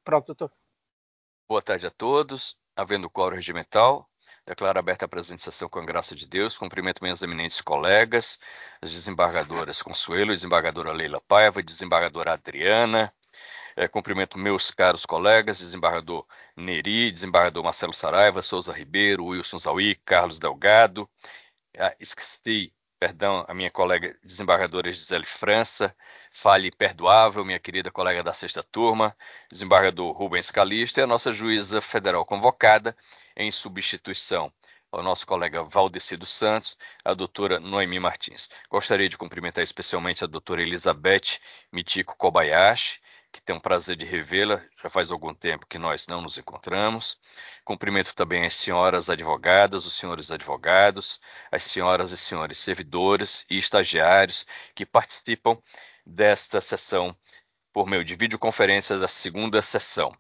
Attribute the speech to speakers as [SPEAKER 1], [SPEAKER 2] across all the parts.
[SPEAKER 1] Pronto, doutor.
[SPEAKER 2] Boa tarde a todos. Havendo quórum regimental, declaro aberta a presente sessão com a graça de Deus. Cumprimento minhas eminentes colegas, as desembargadoras Consuelo, desembargadora Leila Paiva, desembargadora Adriana. Cumprimento meus caros colegas, desembargador Neri, desembargador Marcelo Saraiva, Souza Ribeiro, Wilson Zauí, Carlos Delgado. Esqueci, perdão, a minha colega desembargadora Gisele França, falha perdoável, minha querida colega da sexta turma, desembargador Rubens Calixto e a nossa juíza federal convocada em substituição ao nosso colega Valdeci dos Santos, a doutora Noemi Martins. Gostaria de cumprimentar especialmente a doutora Elizabeth Mitiko Kobayashi, que tem um prazer de revê-la, já faz algum tempo que nós não nos encontramos. Cumprimento também as senhoras advogadas, os senhores advogados, as senhoras e senhores servidores e estagiários que participam desta sessão por meio de videoconferência da segunda sessão.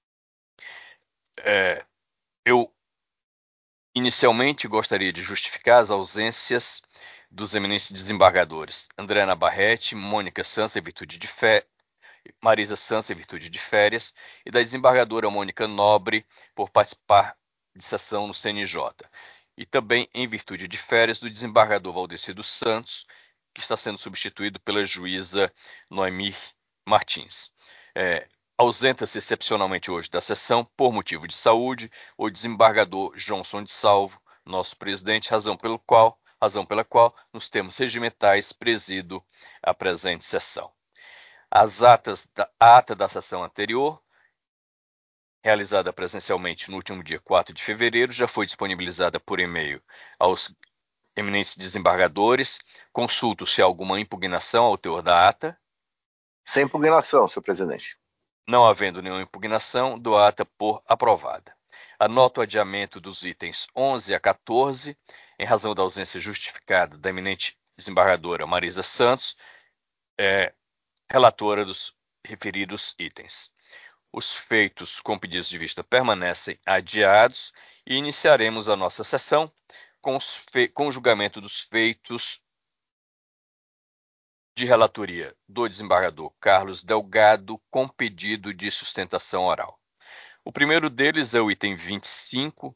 [SPEAKER 2] Eu inicialmente gostaria de justificar as ausências dos eminentes desembargadores André Navarrete, Mônica Sansa, em virtude de Marisa Sansa, em virtude de férias, e da desembargadora Mônica Nobre, por participar de sessão no CNJ. E também, em virtude de férias, do desembargador Valdeci dos Santos, que está sendo substituído pela juíza Noemi Martins. Ausenta-se excepcionalmente hoje da sessão, por motivo de saúde, o desembargador Johnson de Salvo, nosso presidente, razão pela qual, nos termos regimentais, presido a presente sessão. A ata da sessão anterior, realizada presencialmente no último dia 4 de fevereiro, já foi disponibilizada por e-mail aos eminentes desembargadores. Consulto se há alguma impugnação ao teor da ata.
[SPEAKER 3] Sem impugnação, senhor presidente.
[SPEAKER 2] Não havendo nenhuma impugnação, dou a ata por aprovada. Anoto o adiamento dos itens 11 a 14, em razão da ausência justificada da eminente desembargadora Marisa Santos, relatora dos referidos itens. Os feitos com pedidos de vista permanecem adiados e iniciaremos a nossa sessão com o julgamento dos feitos de relatoria do desembargador Carlos Delgado com pedido de sustentação oral. O primeiro deles é o item 25.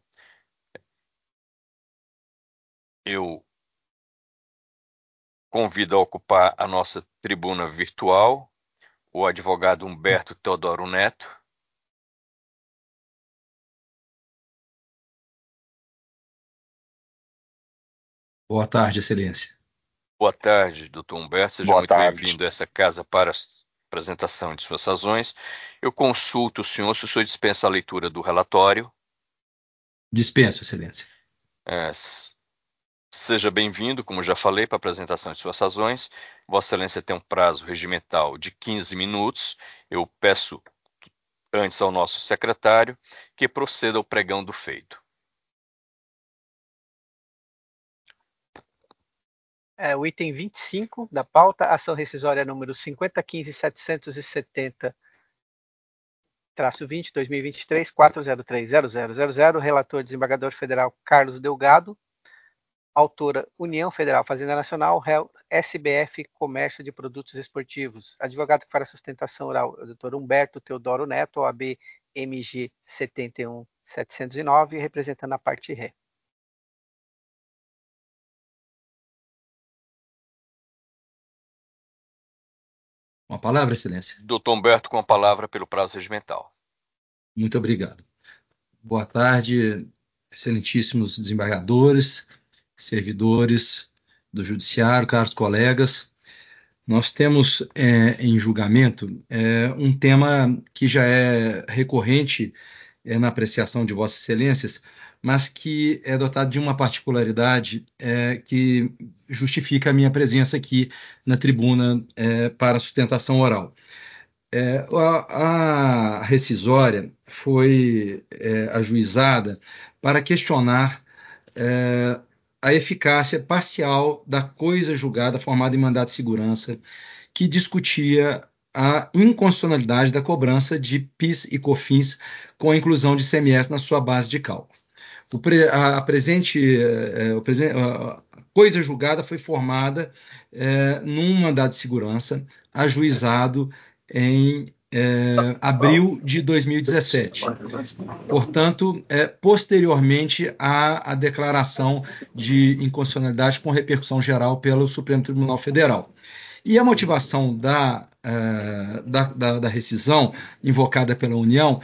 [SPEAKER 2] Eu convido a ocupar a nossa tribuna virtual o advogado Humberto Teodoro Neto.
[SPEAKER 4] Boa tarde, excelência.
[SPEAKER 2] Boa tarde, doutor Humberto. Seja muito bem-vindo a essa casa para a apresentação de suas razões. Eu consulto o senhor se o senhor dispensa a leitura do relatório.
[SPEAKER 4] Dispenso, excelência.
[SPEAKER 2] Seja bem-vindo, como já falei, para a apresentação de suas razões. Vossa Excelência tem um prazo regimental de 15 minutos. Eu peço antes ao nosso secretário que proceda ao pregão do feito.
[SPEAKER 1] O item 25 da pauta, ação rescisória número 5015.770-20, 2023, 403.0000, relator desembargador federal Carlos Delgado, autora União Federal Fazenda Nacional, réu SBF Comércio de Produtos Esportivos, advogado que fará sustentação oral, o Dr. Humberto Teodoro Neto, OAB MG 71709, representando a parte ré.
[SPEAKER 4] Com a palavra, excelência.
[SPEAKER 2] Doutor Humberto, com a palavra pelo prazo regimental.
[SPEAKER 4] Muito obrigado. Boa tarde, excelentíssimos desembargadores, servidores do Judiciário, caros colegas. Nós temos em julgamento um tema que já é recorrente na apreciação de Vossas Excelências, mas que é dotado de uma particularidade que justifica a minha presença aqui na tribuna para sustentação oral. A rescisória foi ajuizada para questionar a eficácia parcial da coisa julgada formada em mandado de segurança, que discutia a inconstitucionalidade da cobrança de PIS e COFINS com a inclusão de ICMS na sua base de cálculo. A coisa julgada foi formada num mandado de segurança ajuizado em abril de 2017. Portanto, posteriormente à declaração de inconstitucionalidade com repercussão geral pelo Supremo Tribunal Federal. E a motivação da rescisão invocada pela União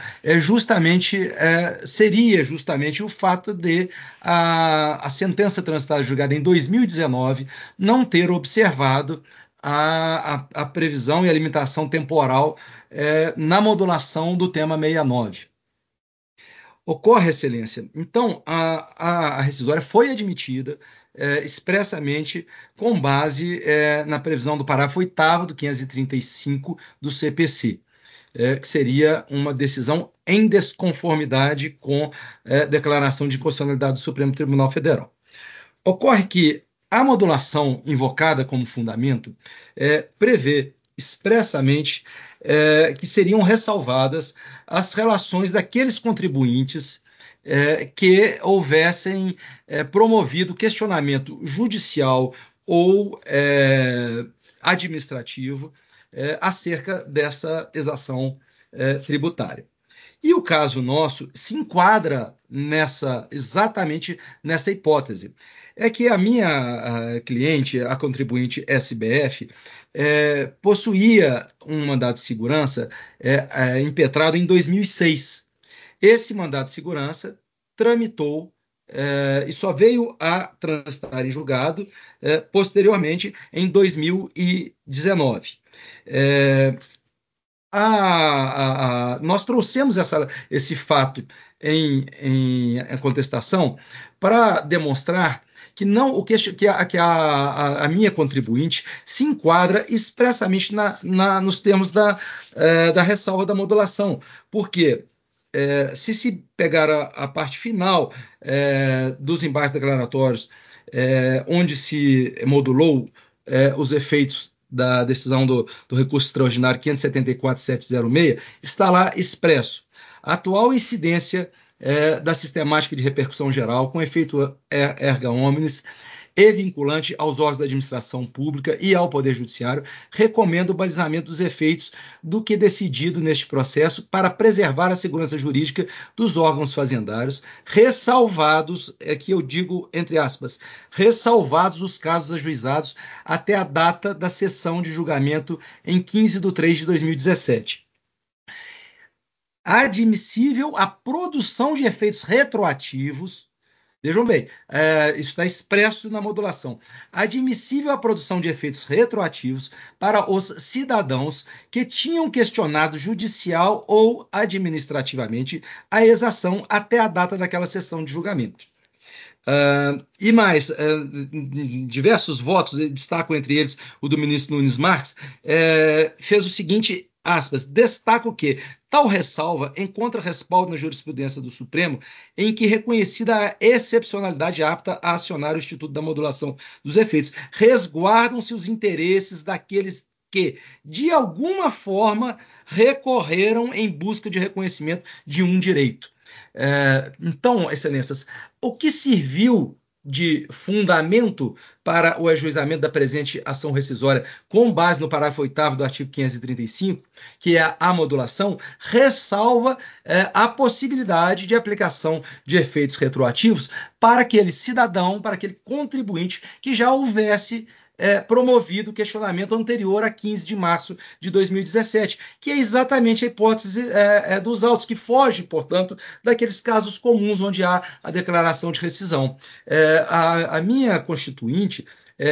[SPEAKER 4] seria justamente o fato de a sentença transitada julgada em 2019 não ter observado a previsão e a limitação temporal na modulação do tema 69. Ocorre, Excelência, então a rescisória foi admitida expressamente com base na previsão do parágrafo 8º do 535 do CPC, que seria uma decisão em desconformidade com a declaração de inconstitucionalidade do Supremo Tribunal Federal. Ocorre que a modulação invocada como fundamento prevê expressamente que seriam ressalvadas as relações daqueles contribuintes que houvessem promovido questionamento judicial ou administrativo acerca dessa exação tributária. E o caso nosso se enquadra exatamente nessa hipótese. É que a minha cliente, a contribuinte SBF, possuía um mandado de segurança impetrado em 2006. Esse mandado de segurança tramitou e só veio a transitar em julgado posteriormente em 2019. Nós trouxemos esse fato em contestação para demonstrar que a minha contribuinte se enquadra expressamente nos termos da ressalva da modulação, porque se pegar a parte final dos embargos declaratórios, onde se modulou os efeitos da decisão do recurso extraordinário 574.706, está lá expresso: a atual incidência da sistemática de repercussão geral com efeito erga omnes e vinculante aos órgãos da administração pública e ao Poder Judiciário, recomenda o balizamento dos efeitos do que decidido neste processo para preservar a segurança jurídica dos órgãos fazendários, ressalvados, aqui eu digo entre aspas, ressalvados os casos ajuizados até a data da sessão de julgamento em 15/3/2017. Admissível a produção de efeitos retroativos. Vejam bem, isso está expresso na modulação. Admissível a produção de efeitos retroativos para os cidadãos que tinham questionado judicial ou administrativamente a exação até a data daquela sessão de julgamento. E mais, diversos votos, destaco entre eles o do ministro Nunes Marques, fez o seguinte, aspas, destaco que tal ressalva encontra respaldo na jurisprudência do Supremo, em que, reconhecida a excepcionalidade apta a acionar o Instituto da Modulação dos Efeitos, resguardam-se os interesses daqueles que, de alguma forma, recorreram em busca de reconhecimento de um direito. Então, excelências, o que serviu de fundamento para o ajuizamento da presente ação rescisória com base no parágrafo 8º do artigo 535, que é a modulação, ressalva a possibilidade de aplicação de efeitos retroativos para aquele cidadão, para aquele contribuinte que já houvesse promovido o questionamento anterior a 15 de março de 2017, que é exatamente a hipótese dos autos, que foge, portanto, daqueles casos comuns onde há a declaração de rescisão. A minha constituinte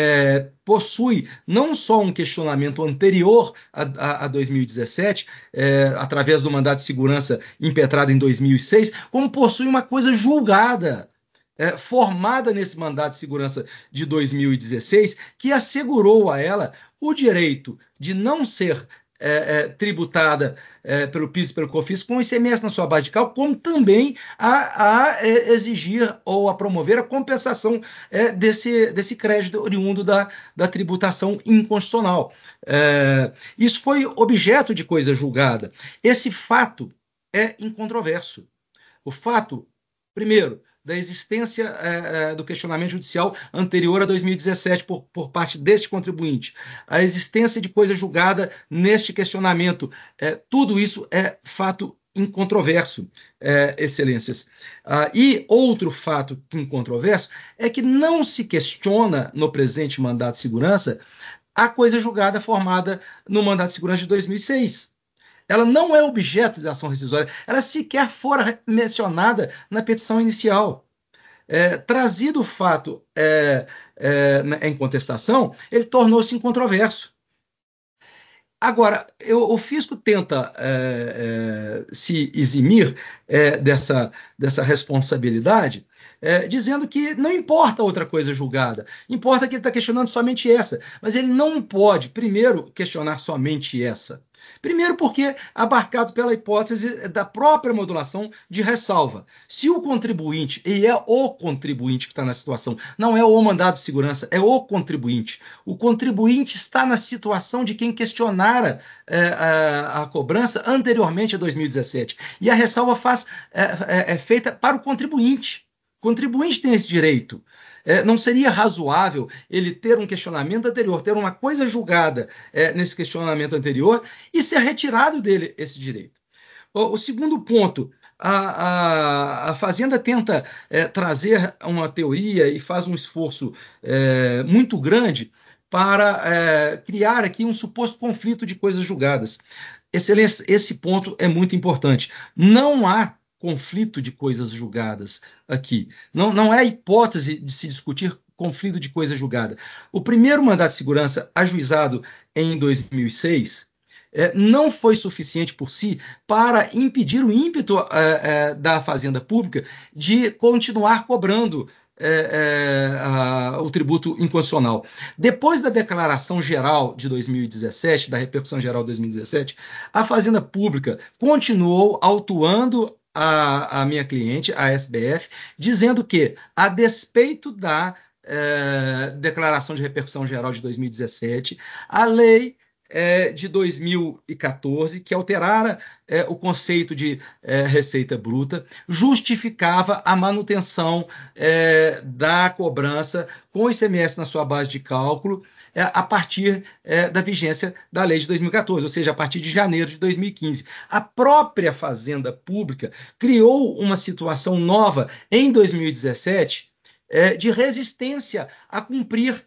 [SPEAKER 4] possui não só um questionamento anterior a 2017, através do mandado de segurança impetrado em 2006, como possui uma coisa julgada, formada nesse mandado de segurança de 2016, que assegurou a ela o direito de não ser tributada pelo PIS e pelo COFINS com o ICMS na sua base de cálculo, como também a exigir ou a promover a compensação desse crédito oriundo da tributação inconstitucional. Isso foi objeto de coisa julgada. Esse fato é incontroverso. O fato, primeiro, da existência do questionamento judicial anterior a 2017 por parte deste contribuinte, a existência de coisa julgada neste questionamento, tudo isso é fato incontroverso, excelências. E outro fato incontroverso é que não se questiona no presente mandato de segurança a coisa julgada formada no mandato de segurança de 2006. Ela não é objeto de ação rescisória, ela sequer fora mencionada na petição inicial. Trazido o fato em contestação, ele tornou-se incontroverso. Agora, o fisco tenta se eximir dessa responsabilidade, dizendo que não importa outra coisa julgada, importa que ele está questionando somente essa, mas ele não pode, primeiro, questionar somente essa. Primeiro porque abarcado pela hipótese da própria modulação de ressalva. Se o contribuinte, e é o contribuinte que está na situação, não é o mandado de segurança, é o contribuinte. O contribuinte está na situação de quem questionara a cobrança anteriormente a 2017. E a ressalva é feita para o contribuinte. O contribuinte tem esse direito. Não seria razoável ele ter um questionamento anterior, ter uma coisa julgada nesse questionamento anterior e ser retirado dele esse direito. O segundo ponto, a Fazenda tenta trazer uma teoria e faz um esforço muito grande para criar aqui um suposto conflito de coisas julgadas. Excelência, esse ponto é muito importante. Não há conflito de coisas julgadas aqui. Não é hipótese de se discutir conflito de coisa julgada. O primeiro mandato de segurança ajuizado em 2006 não foi suficiente por si para impedir o ímpeto da Fazenda Pública de continuar cobrando o tributo inconstitucional. Depois da declaração geral de 2017, da repercussão geral de 2017, a Fazenda Pública continuou autuando a minha cliente, a SBF, dizendo que, a despeito da declaração de repercussão geral de 2017, a lei de 2014, que alterara o conceito de receita bruta, justificava a manutenção da cobrança com ICMS na sua base de cálculo a partir da vigência da lei de 2014, ou seja, a partir de janeiro de 2015. A própria Fazenda Pública criou uma situação nova em 2017 de resistência a cumprir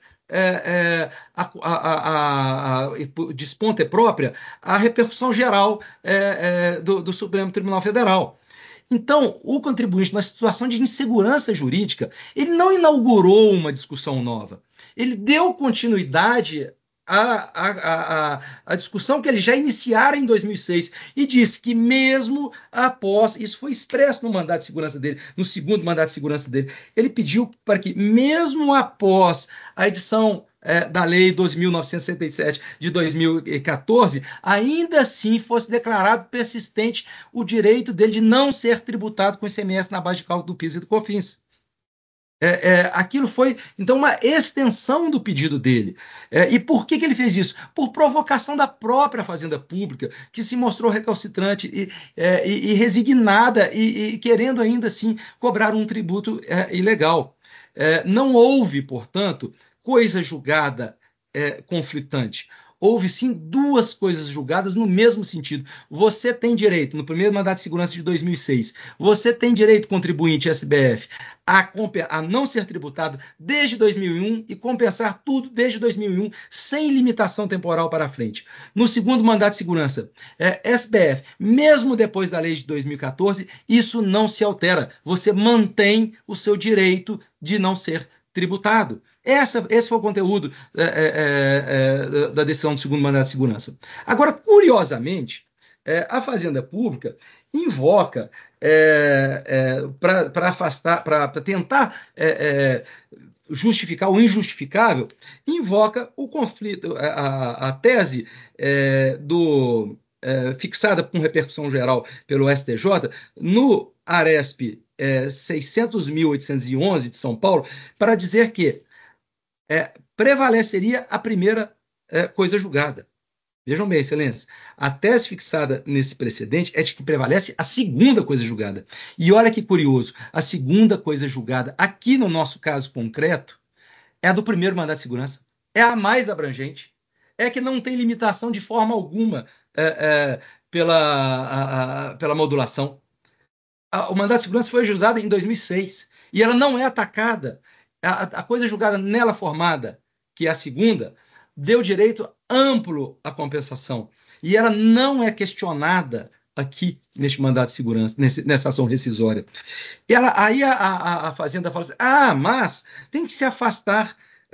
[SPEAKER 4] desponte própria a repercussão geral do Supremo Tribunal Federal. Então, o contribuinte, na situação de insegurança jurídica, ele não inaugurou uma discussão nova. Ele deu continuidade a discussão que ele já iniciara em 2006 e disse que mesmo após, isso foi expresso no mandato de segurança dele, no segundo mandato de segurança dele, ele pediu para que mesmo após a edição da Lei 2.967 de 2014, ainda assim fosse declarado persistente o direito dele de não ser tributado com ICMS na base de cálculo do PIS e do COFINS. Aquilo foi, então, uma extensão do pedido dele. E por que ele fez isso? Por provocação da própria Fazenda Pública, que se mostrou recalcitrante e resignada e querendo ainda assim cobrar um tributo ilegal. Não houve, portanto, coisa julgada conflitante. Houve, sim, duas coisas julgadas no mesmo sentido. Você tem direito, no primeiro mandato de segurança de 2006, você tem direito, contribuinte SBF, a não ser tributado desde 2001 e compensar tudo desde 2001, sem limitação temporal para frente. No segundo mandato de segurança, SBF, mesmo depois da lei de 2014, isso não se altera. Você mantém o seu direito de não ser tributado. Esse foi o conteúdo da decisão do segundo mandato de segurança. Agora, curiosamente, a Fazenda Pública invoca para tentar justificar o injustificável, invoca o conflito, a tese fixada com repercussão geral pelo STJ no ARESP 600.811 de São Paulo, para dizer que prevaleceria a primeira coisa julgada. Vejam bem, excelência, a tese fixada nesse precedente é de que prevalece a segunda coisa julgada. E olha que curioso, a segunda coisa julgada, aqui no nosso caso concreto, é a do primeiro mandado de segurança. É a mais abrangente. É que não tem limitação de forma alguma pela modulação. O mandado de segurança foi ajuizado em 2006 e ela não é atacada. A coisa julgada nela formada, que é a segunda, deu direito amplo à compensação. E ela não é questionada aqui neste mandado de segurança, nessa ação rescisória. Aí a Fazenda fala assim, mas tem que se afastar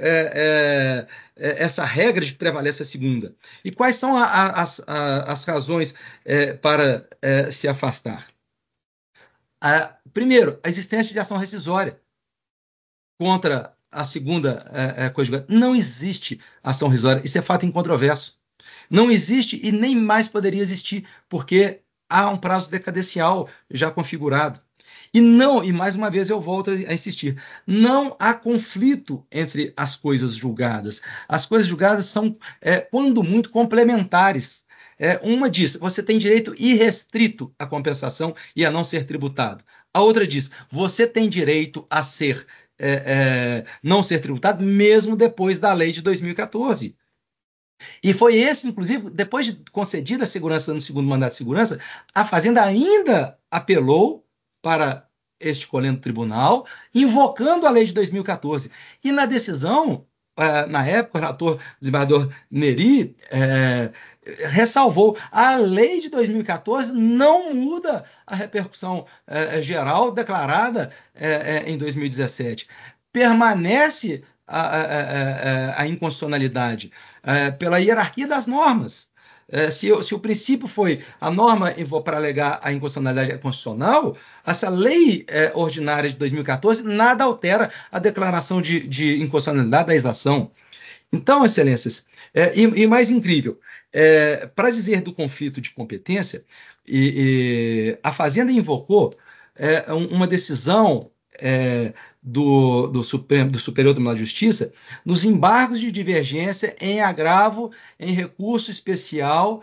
[SPEAKER 4] essa regra de que prevalece a segunda. E quais são as razões para se afastar? Primeiro, a existência de ação rescisória contra a segunda coisa julgada. Não existe ação rescisória, isso é fato incontroverso. Não existe e nem mais poderia existir, porque há um prazo decadencial já configurado. E mais uma vez eu volto a insistir, não há conflito entre as coisas julgadas. As coisas julgadas são, quando muito, complementares. Uma diz, você tem direito irrestrito à compensação e a não ser tributado. A outra diz, você tem direito a não ser tributado mesmo depois da lei de 2014. E foi esse, inclusive, depois de concedida a segurança no segundo mandato de segurança, a Fazenda ainda apelou para este colendo tribunal, invocando a lei de 2014. E na decisão, na época, o relator, o desembargador Neri, ressalvou, a lei de 2014 não muda a repercussão geral declarada em 2017. Permanece a inconstitucionalidade pela hierarquia das normas. Se o princípio foi a norma para alegar a inconstitucionalidade constitucional, essa lei ordinária de 2014 nada altera a declaração de inconstitucionalidade da legislação. Então, excelências, e mais incrível, para dizer do conflito de competência, a Fazenda invocou uma decisão do Superior Tribunal de Justiça nos embargos de divergência em agravo em recurso especial.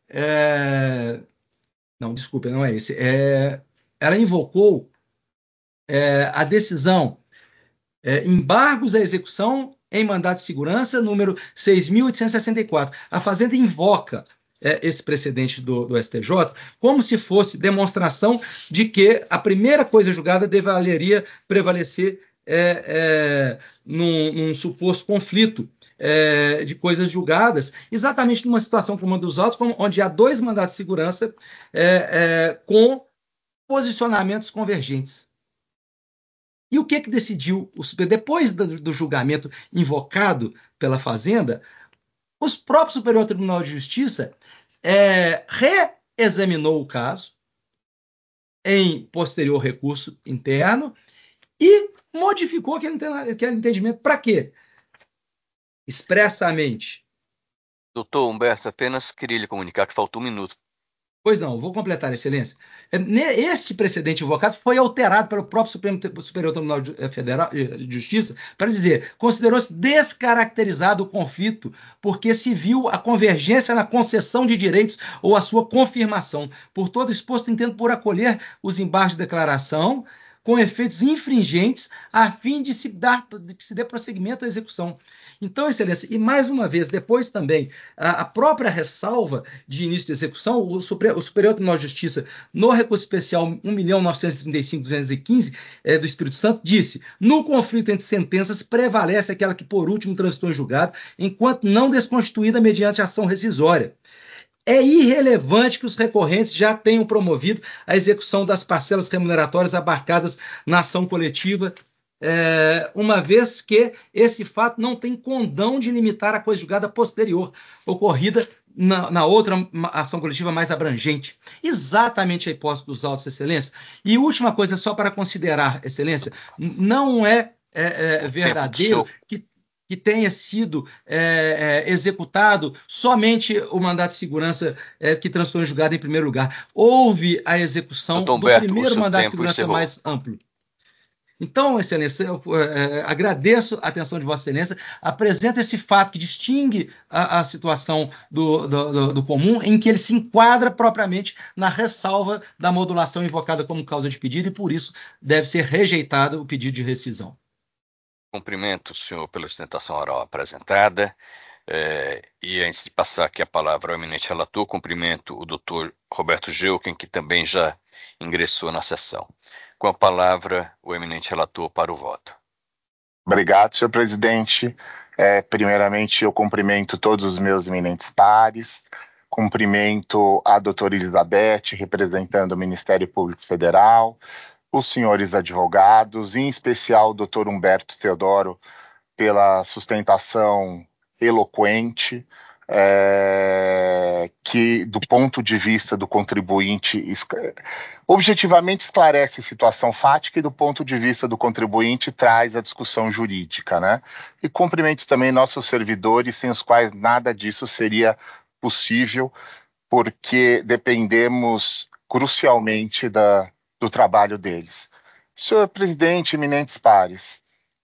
[SPEAKER 4] Não, desculpa, não é esse. Ela invocou a decisão embargos à execução em mandado de segurança, número 6.864. A Fazenda invoca esse precedente do STJ como se fosse demonstração de que a primeira coisa julgada deveria prevalecer num suposto conflito de coisas julgadas, exatamente numa situação como a dos autos, onde há dois mandados de segurança com posicionamentos convergentes. E o que decidiu o Superior? Depois do julgamento invocado pela Fazenda, o próprio Superior Tribunal de Justiça reexaminou o caso em posterior recurso interno e modificou aquele entendimento. Para quê? Expressamente.
[SPEAKER 2] Doutor Humberto, apenas queria lhe comunicar que faltou um minuto.
[SPEAKER 4] Pois não, vou completar, excelência. Este precedente invocado foi alterado pelo próprio Superior Tribunal Federal de Justiça para dizer, considerou-se descaracterizado o conflito porque se viu a convergência na concessão de direitos ou a sua confirmação. Por todo exposto, entendo por acolher os embargos de declaração com efeitos infringentes a fim de que se dê prosseguimento à execução. Então, excelência, e mais uma vez, depois também, a própria ressalva de início de execução, o Superior Tribunal de Justiça, no recurso especial 1.935.215 do Espírito Santo, disse, no conflito entre sentenças prevalece aquela que por último transitou em julgado, enquanto não desconstituída mediante ação rescisória. É irrelevante que os recorrentes já tenham promovido a execução das parcelas remuneratórias abarcadas na ação coletiva, uma vez que esse fato não tem condão de limitar a coisa julgada posterior, ocorrida na outra ação coletiva mais abrangente. Exatamente a hipótese dos autos, excelência. E última coisa, só para considerar, excelência, não é verdadeiro que tenha sido executado somente o mandato de segurança que transitou em julgado em primeiro lugar. Houve a execução do primeiro mandato de segurança mais amplo. Então, Excelência, eu agradeço a atenção de Vossa Excelência, apresenta esse fato que distingue a situação do comum, em que ele se enquadra propriamente na ressalva da modulação invocada como causa de pedido e, por isso, deve ser rejeitado o pedido de rescisão.
[SPEAKER 2] Cumprimento o senhor pela sustentação oral apresentada. E antes de passar aqui a palavra ao eminente relator, cumprimento o doutor Roberto Geuken, que também já ingressou na sessão. Com a palavra, o eminente relator para o voto.
[SPEAKER 5] Obrigado, senhor presidente. Primeiramente, eu cumprimento todos os meus eminentes pares, cumprimento a doutora Elizabeth, representando o Ministério Público Federal, os senhores advogados, em especial o doutor Humberto Teodoro, pela sustentação eloquente, que, do ponto de vista do contribuinte, objetivamente esclarece a situação fática e, do ponto de vista do contribuinte, traz a discussão jurídica, né? E cumprimento também nossos servidores, sem os quais nada disso seria possível, porque dependemos crucialmente do trabalho deles. Senhor presidente, eminentes pares,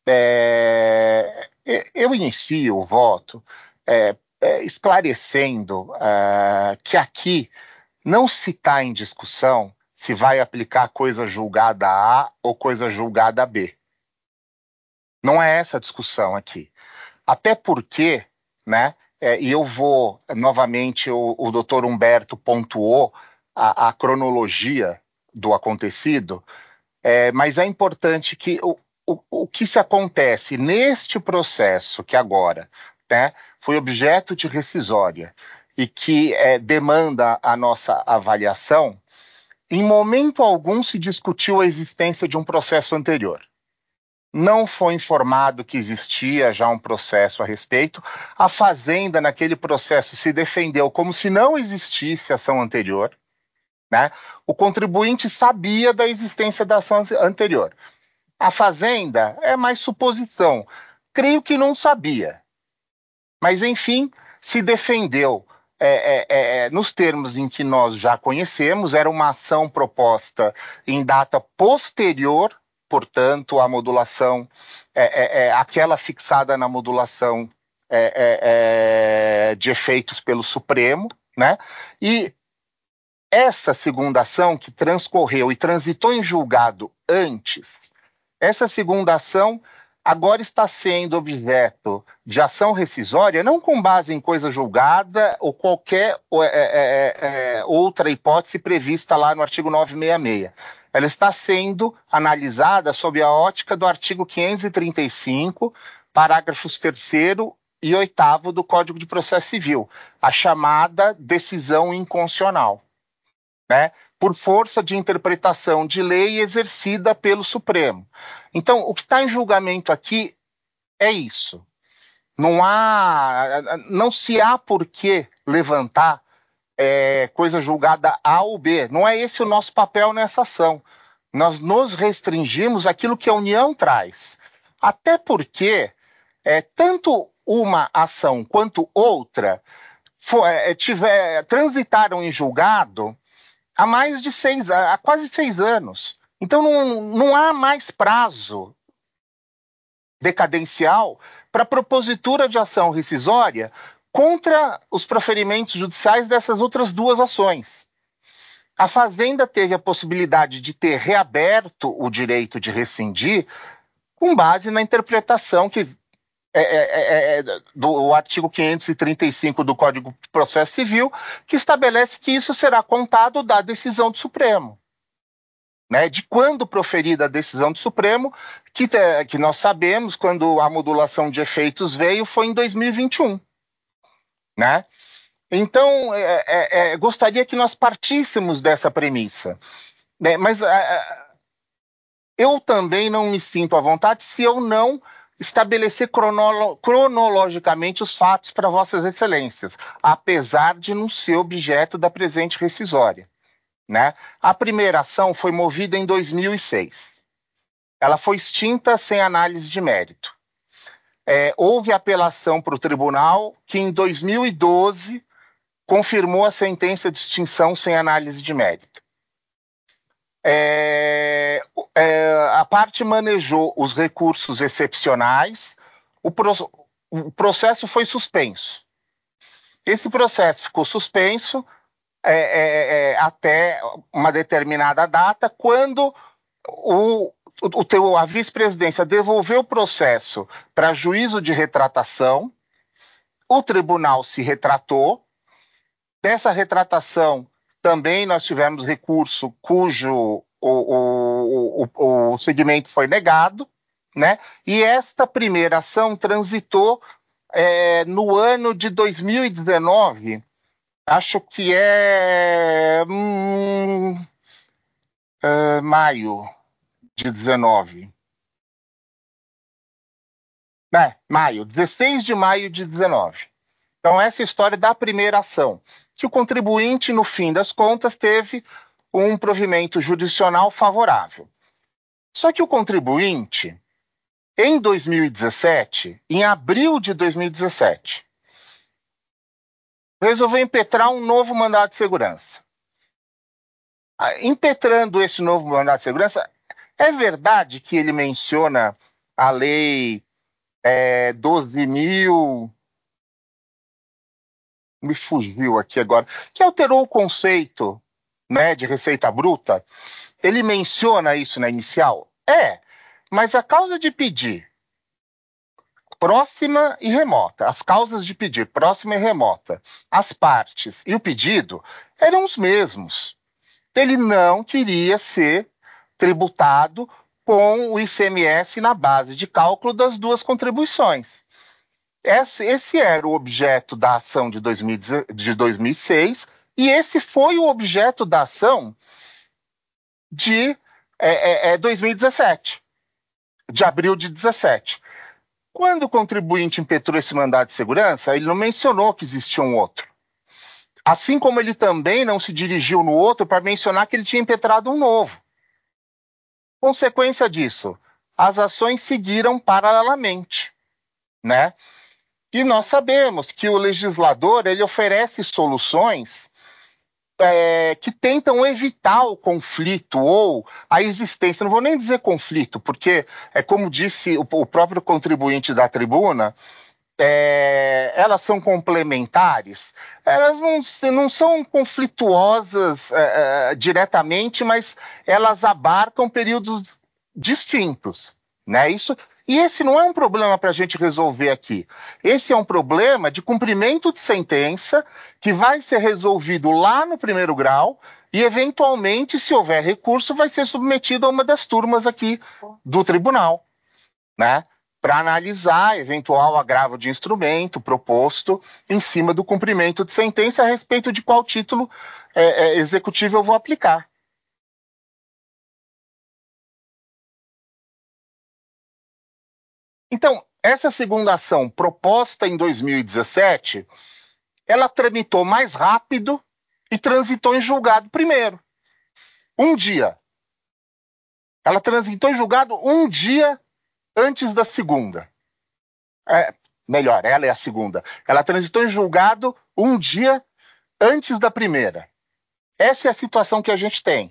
[SPEAKER 5] eu inicio o voto esclarecendo que aqui não se está em discussão se vai aplicar coisa julgada A ou coisa julgada B. Não é essa a discussão aqui. Até porque, né, e eu vou, novamente, o doutor Humberto pontuou a cronologia do acontecido, mas é importante que o que se acontece neste processo que agora, né, foi objeto de rescisória e que demanda a nossa avaliação, em momento algum se discutiu a existência de um processo anterior. Não foi informado que existia já um processo a respeito. A Fazenda, naquele processo, se defendeu como se não existisse ação anterior, né? O contribuinte sabia da existência da ação anterior. A Fazenda é mais suposição. Creio que não sabia. Mas, enfim, se defendeu nos termos em que nós já conhecemos. Era uma ação proposta em data posterior, portanto, à modulação, aquela fixada na modulação de efeitos pelo Supremo, né? E essa segunda ação que transcorreu e transitou em julgado antes, essa segunda ação agora está sendo objeto de ação rescisória, não com base em coisa julgada ou qualquer outra hipótese prevista lá no artigo 966. Ela está sendo analisada sob a ótica do artigo 535, parágrafos 3º e 8º do Código de Processo Civil, a chamada decisão inconstitucional, né? Por força de interpretação de lei exercida pelo Supremo. Então, o que está em julgamento aqui é isso. Não se há por que levantar coisa julgada A ou B. Não é esse o nosso papel nessa ação. Nós nos restringimos àquilo que a União traz. Até porque tanto uma ação quanto outra transitaram em julgado há quase 6 anos. Então não há mais prazo decadencial para propositura de ação rescisória contra os proferimentos judiciais dessas outras duas ações. A Fazenda teve a possibilidade de ter reaberto o direito de rescindir com base na interpretação do artigo 535 do Código de Processo Civil, que estabelece que isso será contado da decisão do Supremo. Né, de quando proferida a decisão do Supremo, que nós sabemos, quando a modulação de efeitos veio, foi em 2021. Né? Então, gostaria que nós partíssemos dessa premissa. Né? Mas eu também não me sinto à vontade se eu não estabelecer cronologicamente os fatos para Vossas Excelências, apesar de não ser objeto da presente rescisória. Né? A primeira ação foi movida em 2006. Ela foi extinta sem análise de mérito. Houve apelação para o tribunal, que em 2012 confirmou a sentença de extinção sem análise de mérito. A parte manejou os recursos excepcionais, o processo foi suspenso. Esse processo ficou suspenso até uma determinada data, quando a vice-presidência devolveu o processo para juízo de retratação, o tribunal se retratou. Dessa retratação também nós tivemos recurso cujo o segmento foi negado, né? E esta primeira ação transitou no ano de 2019, acho que maio de 19. Maio, 16 de maio de 19. Então, essa é a história da primeira ação, que o contribuinte, no fim das contas, teve um provimento jurisdicional favorável. Só que o contribuinte, em 2017, em abril de 2017, resolveu impetrar um novo mandado de segurança. Impetrando esse novo mandado de segurança, é verdade que ele menciona a lei 12.000... Me fugiu aqui agora, que alterou o conceito, né, de receita bruta. Ele menciona isso na inicial? Mas a causa de pedir próxima e remota, as causas de pedir próxima e remota, as partes e o pedido eram os mesmos. Ele não queria ser tributado com o ICMS na base de cálculo das duas contribuições. Esse era o objeto da ação de 2006, e esse foi o objeto da ação de 2017, de abril de 2017. Quando o contribuinte impetrou esse mandado de segurança, ele não mencionou que existia um outro. Assim como ele também não se dirigiu no outro para mencionar que ele tinha impetrado um novo. Consequência disso, as ações seguiram paralelamente, né? E nós sabemos que o legislador ele oferece soluções que tentam evitar o conflito ou a existência. Não vou nem dizer conflito, porque como disse o próprio contribuinte da tribuna, elas são complementares. Elas não são conflituosas diretamente, mas elas abarcam períodos distintos, né? E esse não é um problema para a gente resolver aqui. Esse é um problema de cumprimento de sentença que vai ser resolvido lá no primeiro grau e, eventualmente, se houver recurso, vai ser submetido a uma das turmas aqui do tribunal, né? Para analisar eventual agravo de instrumento proposto em cima do cumprimento de sentença a respeito de qual título executivo eu vou aplicar. Então, essa segunda ação proposta em 2017, ela tramitou mais rápido e transitou em julgado primeiro. Um dia. Ela transitou em julgado um dia antes da segunda. Melhor, ela é a segunda. Ela transitou em julgado um dia antes da primeira. Essa é a situação que a gente tem.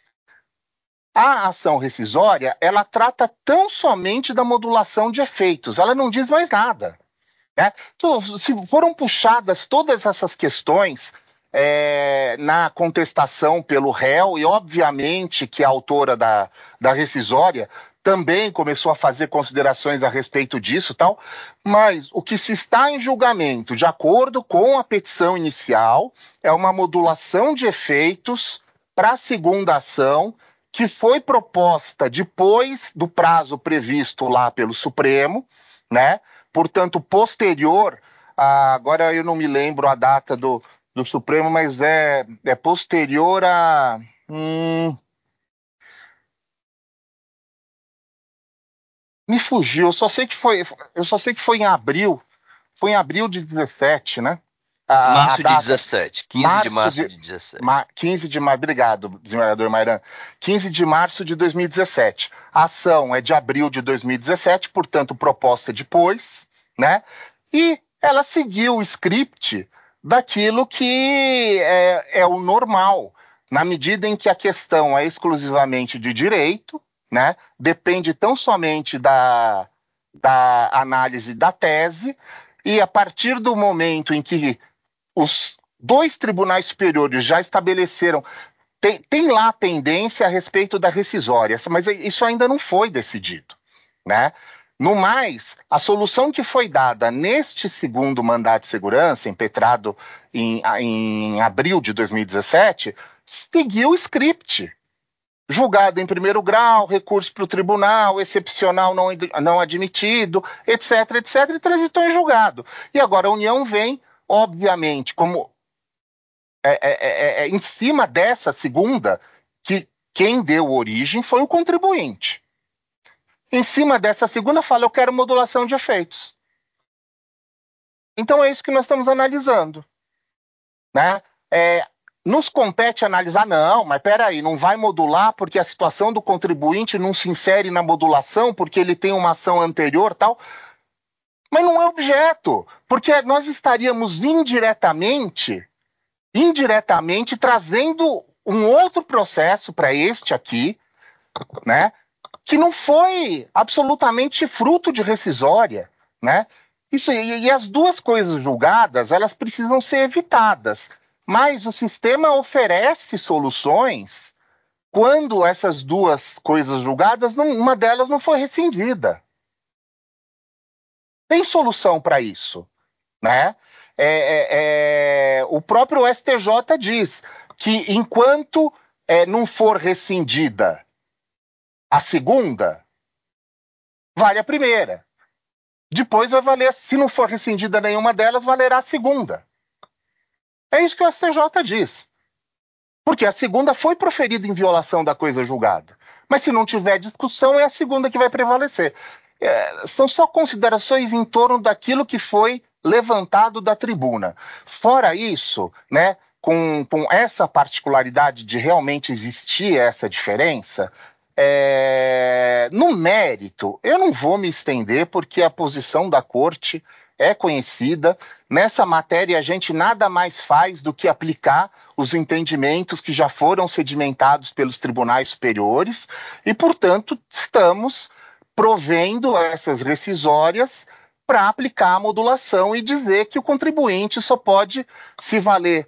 [SPEAKER 5] A ação rescisória, ela trata tão somente da modulação de efeitos, ela não diz mais nada, né? Então, se foram puxadas todas essas questões na contestação pelo réu, e obviamente que a autora da rescisória também começou a fazer considerações a respeito disso, tal, mas o que se está em julgamento, de acordo com a petição inicial, é uma modulação de efeitos para a segunda ação, que foi proposta depois do prazo previsto lá pelo Supremo, né? Portanto, posterior, agora eu não me lembro a data do Supremo, mas é posterior a... Me fugiu, eu só sei que foi em abril de 17, né?
[SPEAKER 2] Março de 17, 15 de março de 17.
[SPEAKER 5] 15 de março, obrigado, desembargador Mairan. 15 de março de 2017. A ação é de abril de 2017, portanto, proposta depois, né? E ela seguiu o script daquilo que é o normal, na medida em que a questão é exclusivamente de direito, né, depende tão somente da análise da tese, e a partir do momento em que os dois tribunais superiores já estabeleceram, tem lá a pendência a respeito da rescisória, mas isso ainda não foi decidido, né? No mais, a solução que foi dada neste segundo mandato de segurança, impetrado em abril de 2017, seguiu o script. Julgado em primeiro grau, recurso para o tribunal, excepcional não admitido, etc., e transitou em julgado. E agora a União vem, obviamente, como em cima dessa segunda, que quem deu origem foi o contribuinte. Em cima dessa segunda fala, eu quero modulação de efeitos. Então é isso que nós estamos analisando, né? Nos compete analisar, não, mas peraí, não vai modular porque a situação do contribuinte não se insere na modulação, porque ele tem uma ação anterior tal. Mas não é objeto, porque nós estaríamos indiretamente trazendo um outro processo para este aqui, né, que não foi absolutamente fruto de rescisória, né? Isso, e as duas coisas julgadas, elas precisam ser evitadas. Mas o sistema oferece soluções quando essas duas coisas julgadas, uma delas não foi rescindida. Tem solução para isso, né? O próprio STJ diz que enquanto não for rescindida a segunda, vale a primeira. Depois vai valer, se não for rescindida nenhuma delas, valerá a segunda. É isso que o STJ diz. Porque a segunda foi proferida em violação da coisa julgada. Mas se não tiver discussão, é a segunda que vai prevalecer. São só considerações em torno daquilo que foi levantado da tribuna. Fora isso, né, com essa particularidade de realmente existir essa diferença, no mérito, eu não vou me estender porque a posição da corte é conhecida. Nessa matéria, a gente nada mais faz do que aplicar os entendimentos que já foram sedimentados pelos tribunais superiores e, portanto, estamos provendo essas rescisórias para aplicar a modulação e dizer que o contribuinte só pode se valer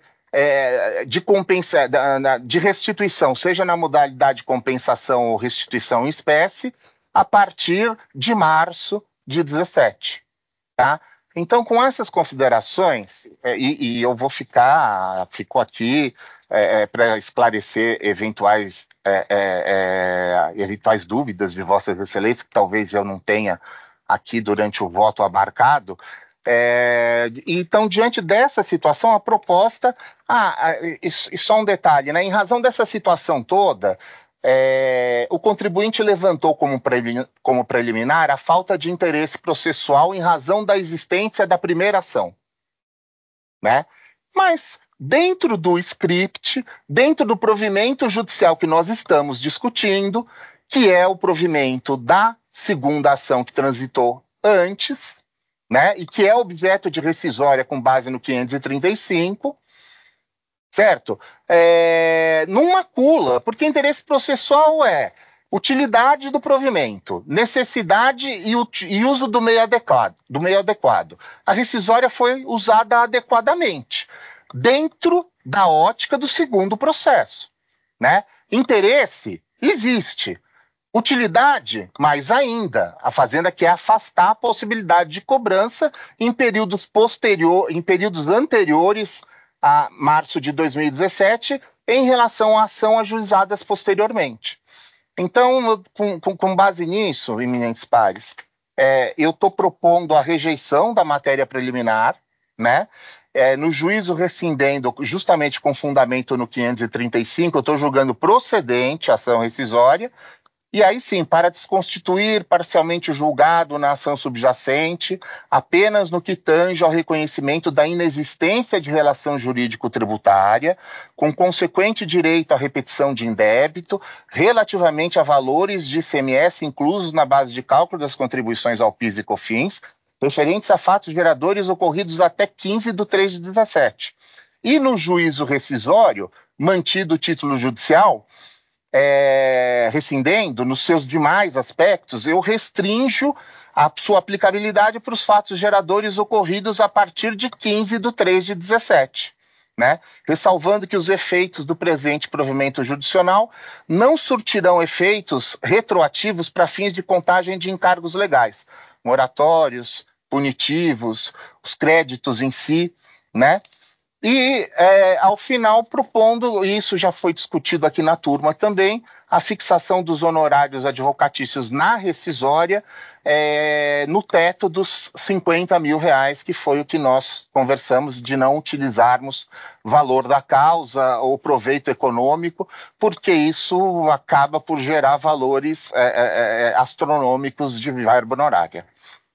[SPEAKER 5] de restituição, seja na modalidade compensação ou restituição em espécie, a partir de março de 17, tá? Então, com essas considerações, e eu fico aqui para esclarecer eventuais dúvidas de Vossas Excelências, que talvez eu não tenha aqui durante o voto abarcado. Então, diante dessa situação, a proposta... e só um detalhe, né? Em razão dessa situação toda, o contribuinte levantou como preliminar a falta de interesse processual em razão da existência da primeira ação, né? Mas, dentro do script, dentro do provimento judicial que nós estamos discutindo, que é o provimento da segunda ação que transitou antes, né, e que é objeto de rescisória com base no 535, certo? Não macula, porque interesse processual é utilidade do provimento, necessidade e uso do meio adequado. A rescisória foi usada adequadamente, dentro da ótica do segundo processo, né? Interesse existe. Utilidade, mais ainda, a Fazenda quer afastar a possibilidade de cobrança em períodos anteriores a março de 2017, em relação à ação ajuizadas posteriormente. Então, com base nisso, eminentes pares, eu estou propondo a rejeição da matéria preliminar, né? No juízo rescindendo, justamente com fundamento no 535, eu estou julgando procedente a ação rescisória. E aí sim, para desconstituir parcialmente o julgado na ação subjacente, apenas no que tange ao reconhecimento da inexistência de relação jurídico-tributária, com consequente direito à repetição de indébito, relativamente a valores de ICMS inclusos na base de cálculo das contribuições ao PIS e COFINS, referentes a fatos geradores ocorridos até 15/3/17. E no juízo rescisório, mantido o título judicial, rescindendo nos seus demais aspectos, eu restrinjo a sua aplicabilidade para os fatos geradores ocorridos a partir de 15/3/17, né? Ressalvando que os efeitos do presente provimento judicial não surtirão efeitos retroativos para fins de contagem de encargos legais, moratórios, punitivos, os créditos em si, né? E, ao final, propondo, e isso já foi discutido aqui na turma também, a fixação dos honorários advocatícios na rescisória no teto dos R$50 mil, que foi o que nós conversamos, de não utilizarmos valor da causa ou proveito econômico, porque isso acaba por gerar valores astronômicos de verba honorária.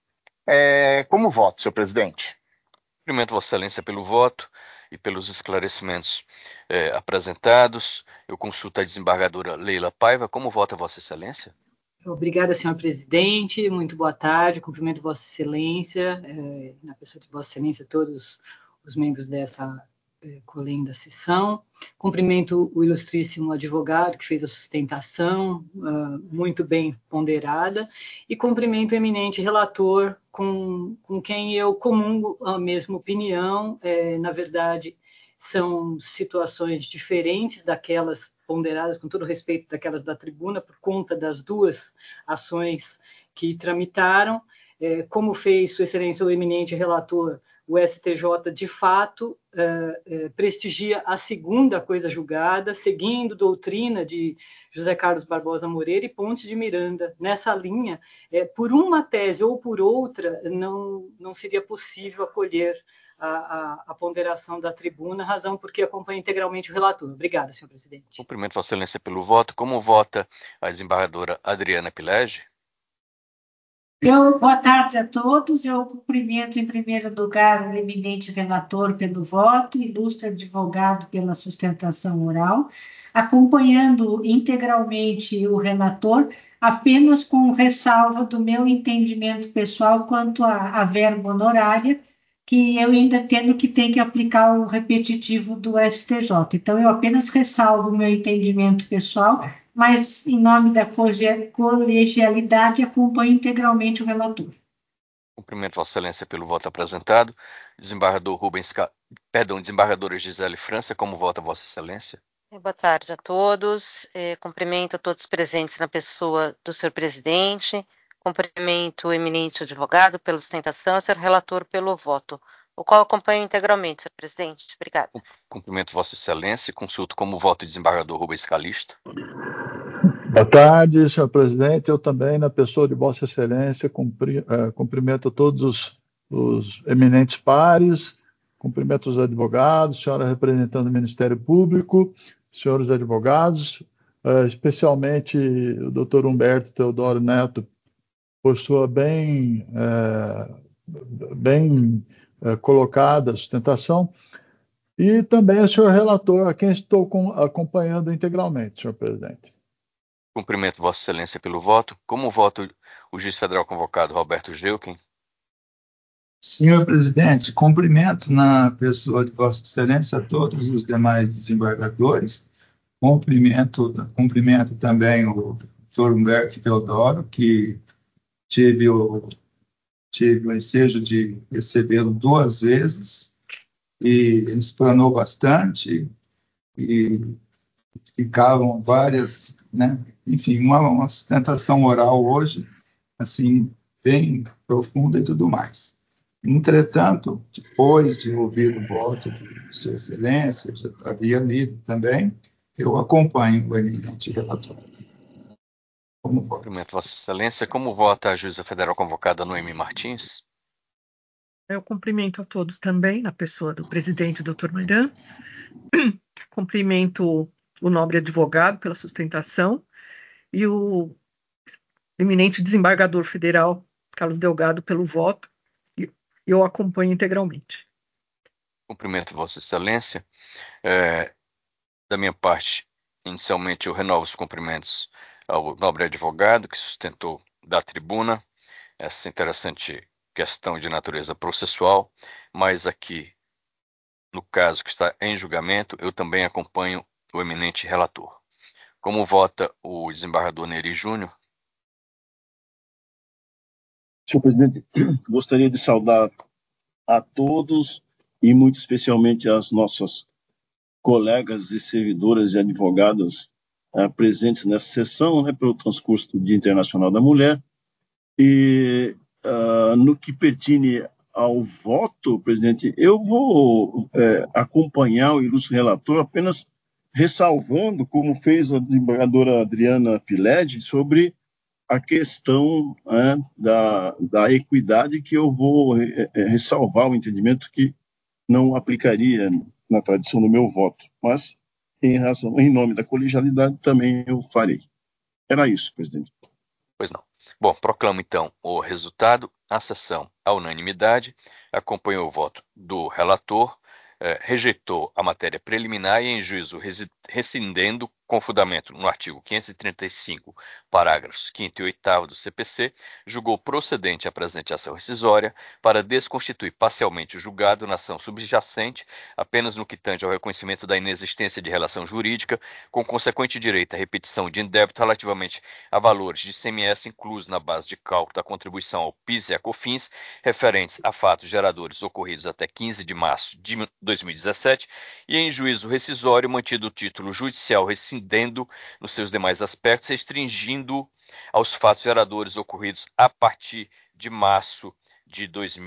[SPEAKER 5] Como voto, senhor presidente?
[SPEAKER 2] Cumprimento Vossa Excelência pelo voto e pelos esclarecimentos apresentados. Eu consulto a desembargadora Leila Paiva. Como vota Vossa Excelência?
[SPEAKER 6] Obrigada, senhor presidente. Muito boa tarde. Cumprimento Vossa Excelência, na pessoa de Vossa Excelência, todos os membros dessa colenda sessão. Cumprimento o ilustríssimo advogado que fez a sustentação, muito bem ponderada, e cumprimento o eminente relator, com quem eu comungo a mesma opinião. Na verdade, são situações diferentes daquelas ponderadas, com todo respeito, daquelas da tribuna, por conta das duas ações que tramitaram. Como fez Sua Excelência o eminente relator, o STJ, de fato, prestigia a segunda coisa julgada, seguindo doutrina de José Carlos Barbosa Moreira e Pontes de Miranda. Nessa linha, por uma tese ou por outra, não seria possível acolher a ponderação da tribuna, razão porque acompanha integralmente o relator. Obrigada, senhor presidente.
[SPEAKER 2] Cumprimento Vossa Excelência pelo voto. Como vota a desembargadora Adriana Pilege?
[SPEAKER 7] Boa tarde a todos. Eu cumprimento, em primeiro lugar, o eminente relator pelo voto, ilustre advogado pela sustentação oral, acompanhando integralmente o relator, apenas com ressalva do meu entendimento pessoal quanto à verba honorária, que eu ainda tenho que aplicar o repetitivo do STJ. Então, eu apenas ressalvo o meu entendimento pessoal, mas, em nome da colegialidade, acompanho integralmente o relator.
[SPEAKER 2] Cumprimento Vossa Excelência pelo voto apresentado. Desembargadora Gisele França, como vota Vossa Excelência?
[SPEAKER 8] Boa tarde a todos. Cumprimento a todos presentes na pessoa do senhor presidente. Cumprimento o eminente advogado pela sustentação e o senhor relator pelo voto, o qual acompanho integralmente, senhor presidente. Obrigada.
[SPEAKER 2] Cumprimento Vossa Excelência e consulto como voto o desembargador Rubens Calixto.
[SPEAKER 9] Boa tarde, senhor presidente. Eu também, na pessoa de Vossa Excelência, cumprimento todos os eminentes pares, cumprimento os advogados, senhora representante do Ministério Público, senhores advogados, especialmente o doutor Humberto Teodoro Neto, por sua bem colocada sustentação, e também o senhor relator, a quem estou acompanhando integralmente, senhor presidente.
[SPEAKER 2] Cumprimento Vossa Excelência pelo voto. Como vota o juiz federal convocado Roberto Geuken?
[SPEAKER 10] Senhor presidente, cumprimento na pessoa de Vossa Excelência a todos os demais desembargadores. Cumprimento também o doutor Humberto Teodoro, que tive o ensejo de recebê-lo 2 vezes e ele explanou bastante e ficavam várias, né? Enfim, uma sustentação oral hoje, assim, bem profunda e tudo mais. Entretanto, depois de ouvir o voto de Sua Excelência, eu já havia lido também, eu acompanho o eminente relator. Como voto?
[SPEAKER 2] Cumprimento Vossa Excelência. Como vota a juíza federal convocada Noemi Martins?
[SPEAKER 11] Eu cumprimento a todos também, na pessoa do presidente, doutor Mairan. Cumprimento o nobre advogado pela sustentação e o eminente desembargador federal, Carlos Delgado, pelo voto. E eu acompanho integralmente.
[SPEAKER 2] Cumprimento Vossa Excelência. Da minha parte, inicialmente eu renovo os cumprimentos ao nobre advogado que sustentou da tribuna essa interessante questão de natureza processual, mas aqui no caso que está em julgamento, eu também acompanho o eminente relator. Como vota o desembargador Neri Júnior?
[SPEAKER 12] Senhor presidente, gostaria de saudar a todos e muito especialmente as nossas colegas e servidoras e advogadas presentes nessa sessão, né, pelo transcurso do Dia Internacional da Mulher. E no que pertine ao voto, presidente, eu vou acompanhar o ilustre relator apenas ressalvando, como fez a desembargadora Adriana Piled, sobre a questão da equidade, que eu vou ressalvar o entendimento que não aplicaria na tradição do meu voto, mas em nome da colegialidade também eu farei. Era isso, presidente.
[SPEAKER 2] Pois não. Bom, proclamo então o resultado. A sessão, à unanimidade, acompanhou o voto do relator, rejeitou a matéria preliminar e, em juízo rescindendo, com fundamento no artigo 535, parágrafos 5º e 8º do CPC, julgou procedente a presente ação rescisória para desconstituir parcialmente o julgado na ação subjacente, apenas no que tange ao reconhecimento da inexistência de relação jurídica, com consequente direito à repetição de indébito relativamente a valores de ICMS inclusos na base de cálculo da contribuição ao PIS e a COFINS, referentes a fatos geradores ocorridos até 15 de março de 2017, e em juízo rescisório mantido o título judicial rescindendo nos seus demais aspectos, restringindo aos fatos geradores ocorridos a partir de março de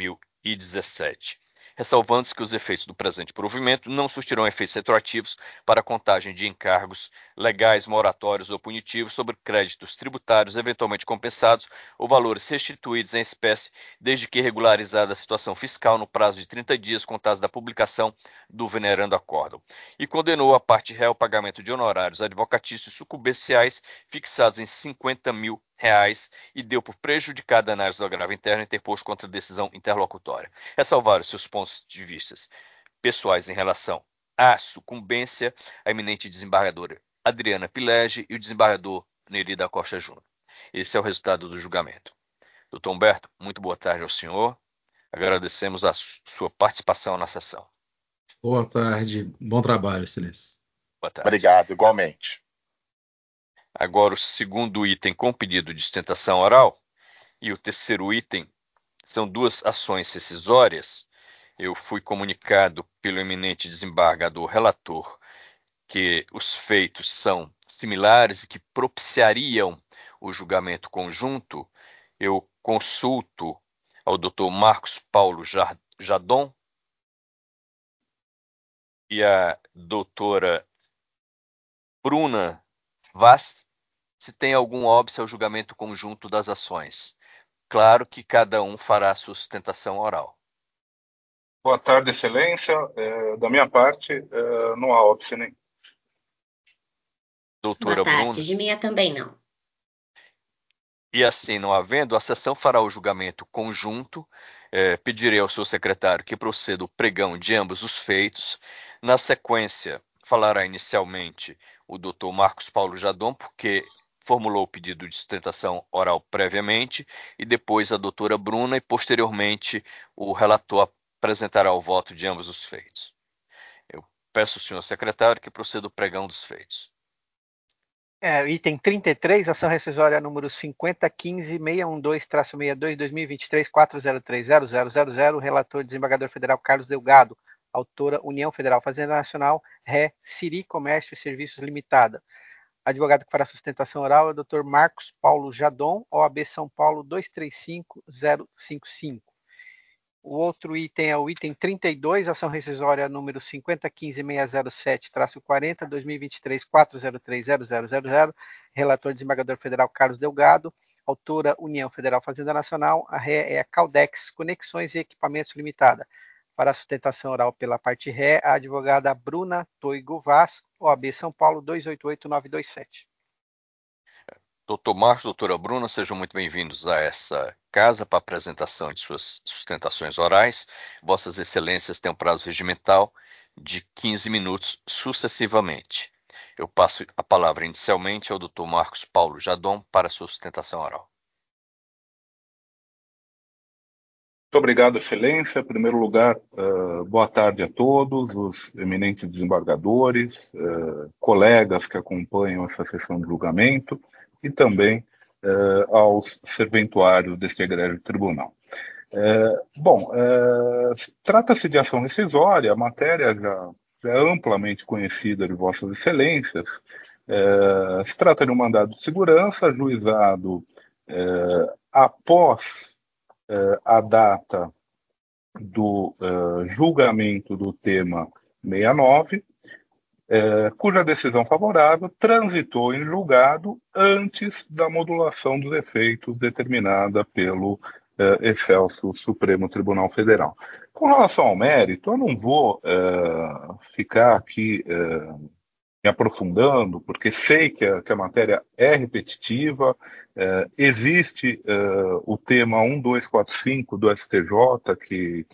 [SPEAKER 2] 2017. Ressalvando-se que os efeitos do presente provimento não surtirão efeitos retroativos para a contagem de encargos legais, moratórios ou punitivos sobre créditos tributários eventualmente compensados ou valores restituídos em espécie, desde que regularizada a situação fiscal no prazo de 30 dias contados da publicação do venerando acórdão. E condenou a parte réu ao pagamento de honorários advocatícios sucumbenciais fixados em R$50 mil e deu por prejudicada a análise do agravo interno interposto contra a decisão interlocutória. Ressalvaram seus pontos de vista pessoais em relação à sucumbência, a eminente desembargadora Adriana Pilege e o desembargador Neri da Costa Júnior. Esse é o resultado do julgamento. Doutor Humberto, muito boa tarde ao senhor. Agradecemos a sua participação na sessão.
[SPEAKER 4] Boa tarde, bom trabalho, excelência.
[SPEAKER 2] Boa tarde.
[SPEAKER 5] Obrigado, igualmente.
[SPEAKER 2] Agora o segundo item com pedido de sustentação oral e o terceiro item são duas ações rescisórias. Eu fui comunicado pelo eminente desembargador relator que os feitos são similares e que propiciariam o julgamento conjunto. Eu consulto ao Dr. Marcos Paulo Jadon e a doutora Bruna Vaz se tem algum óbice ao julgamento conjunto das ações. Claro que cada um fará a sua sustentação oral.
[SPEAKER 13] Boa tarde, excelência. Da minha parte, não há óbice nenhum.
[SPEAKER 2] Doutora
[SPEAKER 14] Boa tarde,
[SPEAKER 2] Bruna.
[SPEAKER 14] de minha também não.
[SPEAKER 2] E assim, não havendo, a sessão fará o julgamento conjunto. Pedirei ao seu secretário que proceda o pregão de ambos os feitos. Na sequência, falará inicialmente o doutor Marcos Paulo Jadon, porque formulou o pedido de sustentação oral previamente, e depois a doutora Bruna, e posteriormente o relator apresentará o voto de ambos os feitos. Eu peço ao senhor secretário que proceda o pregão dos feitos.
[SPEAKER 1] Item 33, ação rescisória número 5015-612-2023-4030000, relator desembargador federal Carlos Delgado, autora União Federal Fazenda Nacional, ré Siri Comércio e Serviços Limitada. Advogado que fará sustentação oral é o Dr. Marcos Paulo Jadon, OAB São Paulo 235055. O outro item é o item 32, ação rescisória número 5015-607-40, 2023-4030000, relator desembargador federal Carlos Delgado, autora União Federal Fazenda Nacional, a ré é a Caldex Conexões e Equipamentos Limitada. Para a sustentação oral pela parte ré, a advogada Bruna Toigo Vaz, OAB São Paulo 288927.
[SPEAKER 2] Doutor Marcos, doutora Bruna, sejam muito bem-vindos a essa casa para apresentação de suas sustentações orais. Vossas Excelências têm um prazo regimental de 15 minutos sucessivamente. Eu passo a palavra inicialmente ao doutor Marcos Paulo Jadon para a sua sustentação oral.
[SPEAKER 13] Muito obrigado, Excelência. Em primeiro lugar, boa tarde a todos, os eminentes desembargadores, colegas que acompanham essa sessão de julgamento e também aos serventuários deste egrégio tribunal. Trata-se de ação rescisória, a matéria já é amplamente conhecida de Vossas Excelências. Se trata de um mandado de segurança ajuizado após a data do julgamento do tema 69, cuja decisão favorável transitou em julgado antes da modulação dos efeitos determinada pelo excelso Supremo Tribunal Federal. Com relação ao mérito, eu não vou ficar aqui me aprofundando, porque sei que a matéria é repetitiva. Existe o tema 1245 do STJ, que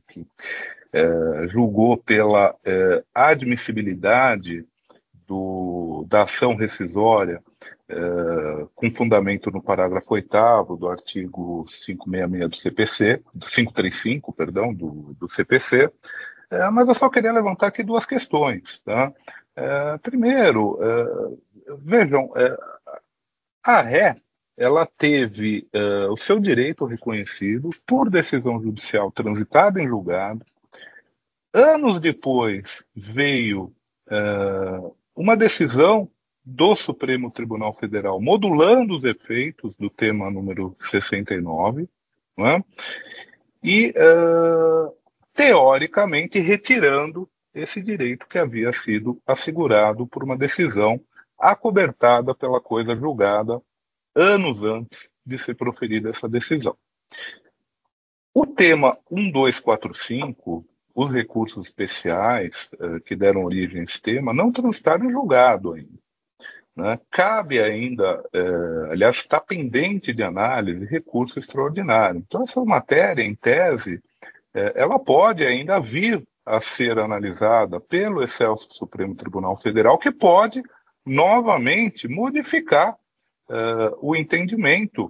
[SPEAKER 13] julgou pela admissibilidade da ação rescisória, com fundamento no parágrafo 8º do artigo 566 do CPC, do 535, perdão, do CPC, mas eu só queria levantar aqui duas questões. Tá? Primeiro, vejam, a ré ela teve o seu direito reconhecido por decisão judicial transitada em julgado. Anos depois veio uma decisão do Supremo Tribunal Federal modulando os efeitos do tema número 69, não é? E, teoricamente, retirando esse direito que havia sido assegurado por uma decisão acobertada pela coisa julgada anos antes de ser proferida essa decisão. O tema 1245, os recursos especiais que deram origem a esse tema, não transitaram em julgado ainda. Né? Cabe ainda, aliás, está pendente de análise recurso extraordinário. Então, essa matéria, em tese, ela pode ainda vir a ser analisada pelo excelso Supremo Tribunal Federal, que pode novamente modificar o entendimento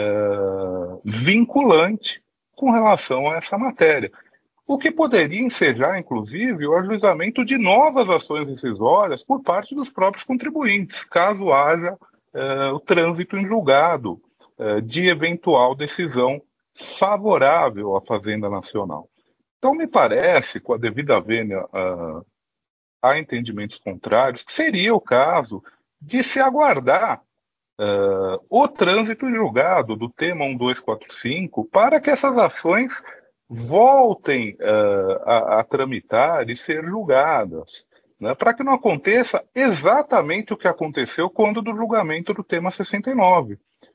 [SPEAKER 13] vinculante com relação a essa matéria. O que poderia ensejar, inclusive, o ajuizamento de novas ações rescisórias por parte dos próprios contribuintes, caso haja o trânsito em julgado de eventual decisão favorável à Fazenda Nacional. Então, me parece, com a devida vênia a entendimentos contrários, que seria o caso de se aguardar o trânsito em julgado do tema 1245 para que essas ações voltem a tramitar e ser julgadas, né, para que não aconteça exatamente o que aconteceu quando do julgamento do tema 69.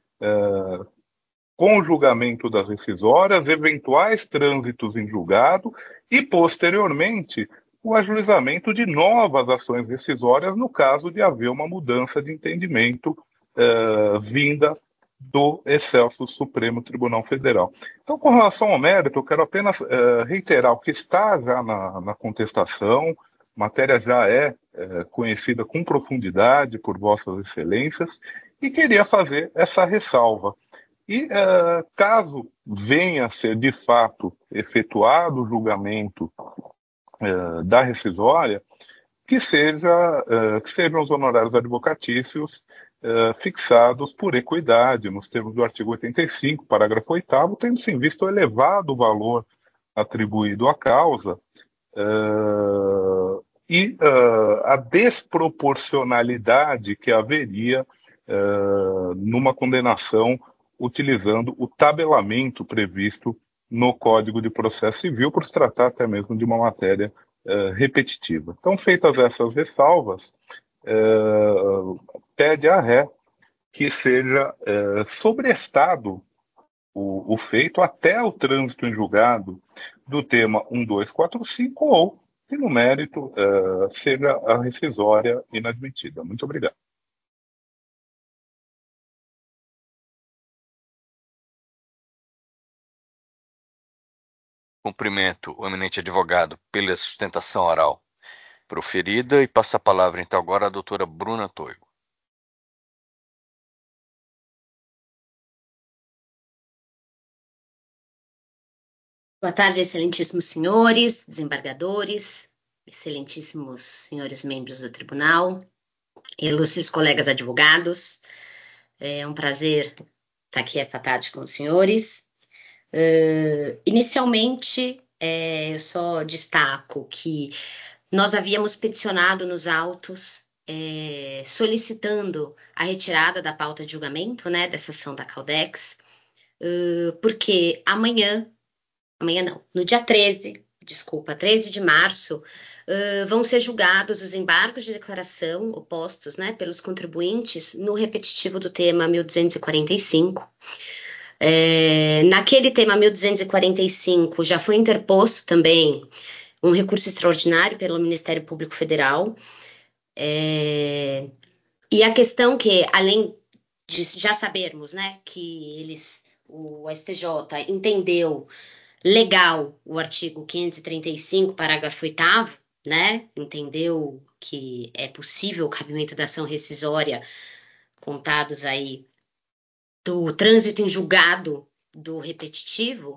[SPEAKER 13] Com o julgamento das rescisórias, eventuais trânsitos em julgado e, posteriormente, o ajuizamento de novas ações rescisórias no caso de haver uma mudança de entendimento vinda do excelso Supremo Tribunal Federal. Então, com relação ao mérito, eu quero apenas reiterar o que está já na contestação. A matéria já é conhecida com profundidade por Vossas Excelências e queria fazer essa ressalva. E, caso venha a ser de fato efetuado o julgamento da rescisória, que sejam os honorários advocatícios fixados por equidade, nos termos do artigo 85, parágrafo 8º, tendo-se em vista o elevado valor atribuído à causa e a desproporcionalidade que haveria numa condenação utilizando o tabelamento previsto no Código de Processo Civil, por se tratar até mesmo de uma matéria repetitiva. Então, feitas essas ressalvas, pede à ré que seja sobrestado o feito até o trânsito em julgado do tema 1245 ou que, no mérito, seja a rescisória inadmitida. Muito obrigado.
[SPEAKER 2] Cumprimento o eminente advogado pela sustentação oral proferida e passo a palavra, então, agora à doutora Bruna Toigo.
[SPEAKER 14] Boa tarde, excelentíssimos senhores, desembargadores, excelentíssimos senhores membros do tribunal, ilustres colegas advogados. É um prazer estar aqui esta tarde com os senhores. Inicialmente, eu só destaco que nós havíamos peticionado nos autos solicitando a retirada da pauta de julgamento, né, dessa ação da Caldex, porque no dia 13 de março, vão ser julgados os embargos de declaração opostos, né, pelos contribuintes no repetitivo do tema 1245. Naquele tema 1245 já foi interposto também um recurso extraordinário pelo Ministério Público Federal. E a questão que, além de já sabermos, né, que o STJ entendeu legal o artigo 535, parágrafo 8º, né? Entendeu que é possível o cabimento da ação rescisória, contados aí do trânsito em julgado do repetitivo.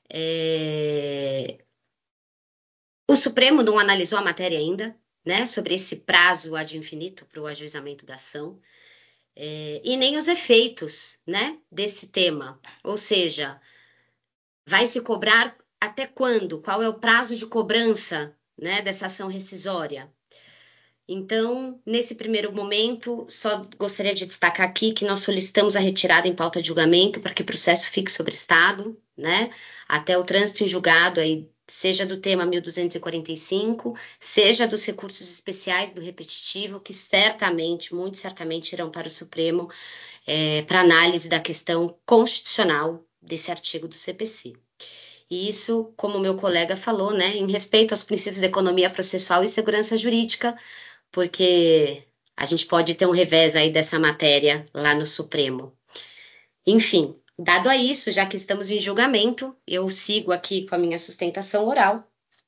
[SPEAKER 14] O Supremo não analisou a matéria ainda, né? Sobre esse prazo ad infinito para o ajuizamento da ação. E nem os efeitos, né, desse tema. Ou seja, vai se cobrar até quando? Qual é o prazo de cobrança, né, dessa ação rescisória? Então, nesse primeiro momento, só gostaria de destacar aqui que nós solicitamos a retirada em pauta de julgamento para que o processo fique sobrestado, né, até o trânsito em julgado, aí, seja do tema 1245, seja dos recursos especiais do repetitivo, que certamente, muito certamente, irão para o Supremo para análise da questão constitucional desse artigo do CPC. E isso, como meu colega falou, né, em respeito aos princípios da economia processual e segurança jurídica, porque a gente pode ter um revés aí dessa matéria lá no Supremo. Enfim, dado a isso, já que estamos em julgamento, eu sigo aqui com a minha sustentação oral.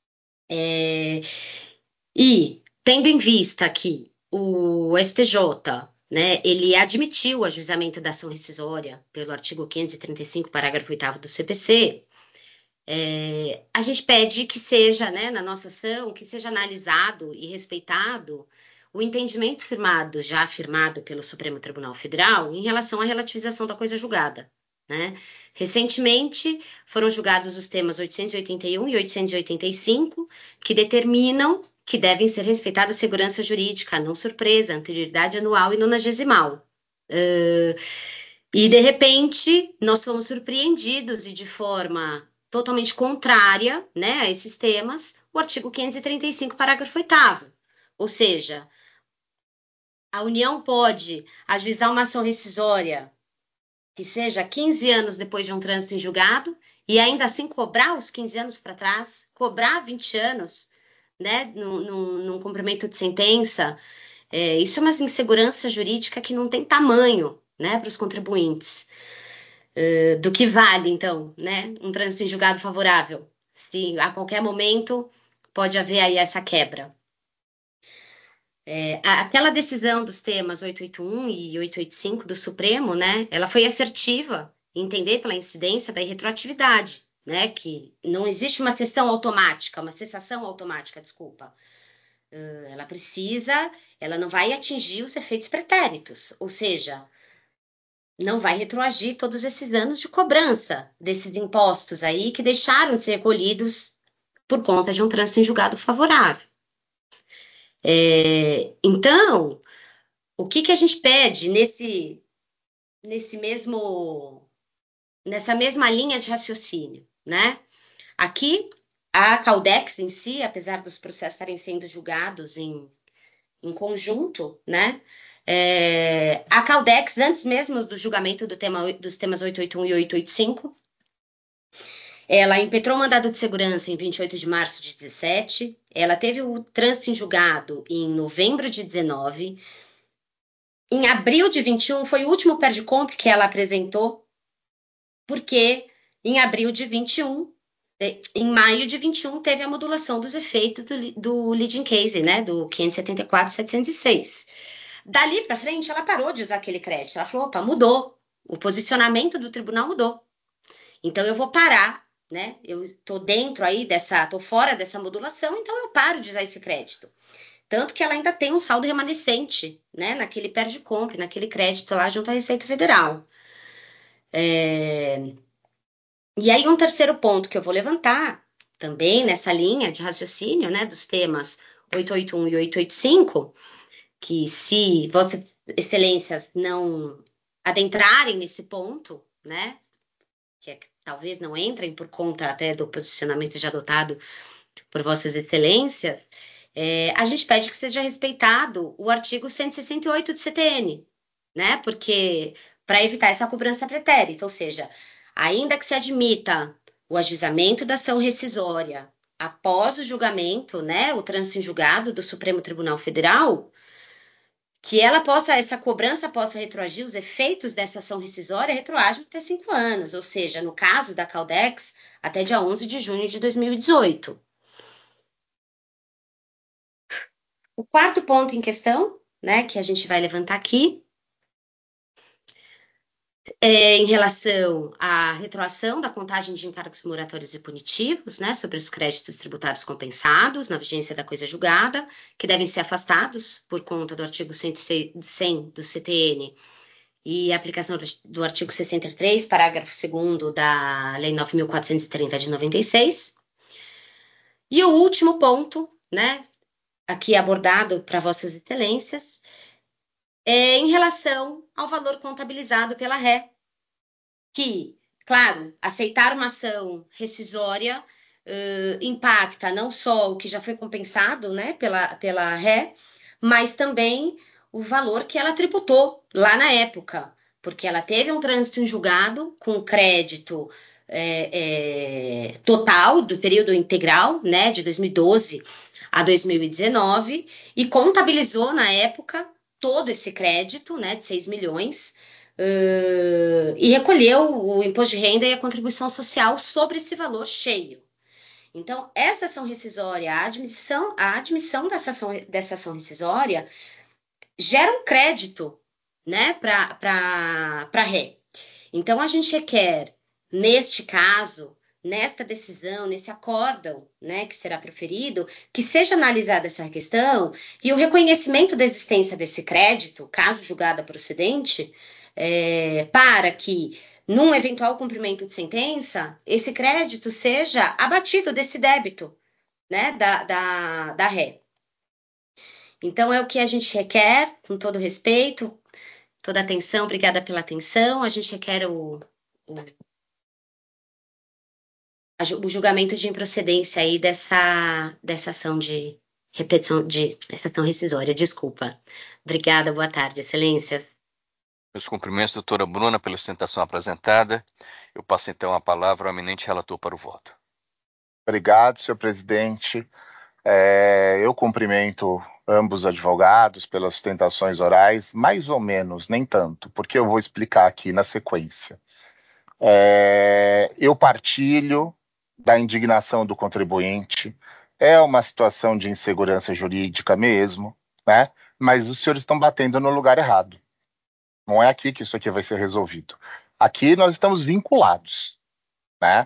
[SPEAKER 14] E, tendo em vista que o STJ, né, ele admitiu o ajuizamento da ação rescisória pelo artigo 535, parágrafo 8º do CPC, a gente pede que seja, né, na nossa ação, que seja analisado e respeitado o entendimento já afirmado pelo Supremo Tribunal Federal em relação à relativização da coisa julgada, né? Recentemente foram julgados os temas 881 e 885, que determinam que devem ser respeitadas a segurança jurídica, a não surpresa, a anterioridade anual e nonagesimal. E, de repente, nós fomos surpreendidos e de forma totalmente contrária, né, a esses temas, o artigo 535, parágrafo 8º. Ou seja, a União pode ajuizar uma ação rescisória que seja 15 anos depois de um trânsito em julgado e ainda assim cobrar os 15 anos para trás, cobrar 20 anos, né, num cumprimento de sentença. Isso é uma insegurança jurídica que não tem tamanho, né, para os contribuintes. Do que vale, então, né, um trânsito em julgado favorável, se a qualquer momento pode haver aí essa quebra. Aquela decisão dos temas 881 e 885 do Supremo, né, ela foi assertiva em entender pela incidência da irretroatividade, né, que não existe uma cessação automática, desculpa. Ela não vai atingir os efeitos pretéritos, ou seja, não vai retroagir todos esses anos de cobrança desses impostos aí que deixaram de ser recolhidos por conta de um trânsito em julgado favorável. Então, o que a gente pede nessa mesma linha de raciocínio, né? Aqui, a Caldex em si, apesar dos processos estarem sendo julgados em conjunto, né? A Caldex, antes mesmo do julgamento dos temas 881 e 885, ela impetrou o mandado de segurança em 28 de março de 17, ela teve o trânsito em julgado em novembro de 19, em abril de 21 foi o último PERDCOMP que ela apresentou, porque em maio de 21 teve a modulação dos efeitos do leading case, né, do 574.706. Dali para frente, ela parou de usar aquele crédito. Ela falou, opa, mudou. O posicionamento do tribunal mudou. Então, eu vou parar né? Eu estou tô fora dessa modulação, então eu paro de usar esse crédito. Tanto que ela ainda tem um saldo remanescente, né? Naquele perde-compra, naquele crédito lá junto à Receita Federal. E aí, um terceiro ponto que eu vou levantar, também nessa linha de raciocínio, né, dos temas 881 e 885, que se Vossa Excelência não adentrarem nesse ponto, né, que talvez não entrem por conta até do posicionamento já adotado por Vossas Excelências, a gente pede que seja respeitado o artigo 168 do CTN, né, porque para evitar essa cobrança pretérita, ou seja, ainda que se admita o ajuizamento da ação rescisória após o julgamento, né, o trânsito em julgado do Supremo Tribunal Federal, que essa cobrança possa retroagir, os efeitos dessa ação rescisória retroagem até 5 anos, ou seja, no caso da Caldex, até dia 11 de junho de 2018. O quarto ponto em questão, né, que a gente vai levantar aqui, em relação à retroação da contagem de encargos moratórios e punitivos, né, sobre os créditos tributários compensados na vigência da coisa julgada, que devem ser afastados por conta do artigo 100 do CTN e a aplicação do artigo 63, parágrafo 2º da Lei 9.430 de 96. E o último ponto, né, aqui abordado para Vossas Excelências, em relação ao valor contabilizado pela ré, que, claro, aceitar uma ação rescisória impacta não só o que já foi compensado, né, pela ré, mas também o valor que ela tributou lá na época, porque ela teve um trânsito em julgado com crédito total do período integral, né, de 2012 a 2019, e contabilizou na época todo esse crédito, né, de 6 milhões, e recolheu o imposto de renda e a contribuição social sobre esse valor cheio. Então, essa ação rescisória, a admissão dessa ação rescisória gera um crédito, né, para a ré. Então, a gente requer, neste caso, nesta decisão, nesse acórdão, né, que será proferido, que seja analisada essa questão e o reconhecimento da existência desse crédito, caso julgada procedente, para que, num eventual cumprimento de sentença, esse crédito seja abatido desse débito, né, da ré. Então, é o que a gente requer, com todo respeito, toda atenção, obrigada pela atenção. A gente requer o julgamento de improcedência aí dessa ação de repetição, dessa ação rescisória. Desculpa. Obrigada, boa tarde, excelências.
[SPEAKER 2] Meus cumprimentos, doutora Bruna, pela sustentação apresentada. Eu passo então a palavra ao eminente relator para o voto.
[SPEAKER 5] Obrigado, senhor presidente. Eu cumprimento ambos advogados pelas sustentações orais, mais ou menos, nem tanto, porque eu vou explicar aqui na sequência. Eu partilho da indignação do contribuinte, é uma situação de insegurança jurídica mesmo, né? Mas os senhores estão batendo no lugar errado. Não é aqui que isso aqui vai ser resolvido. Aqui nós estamos vinculados, né?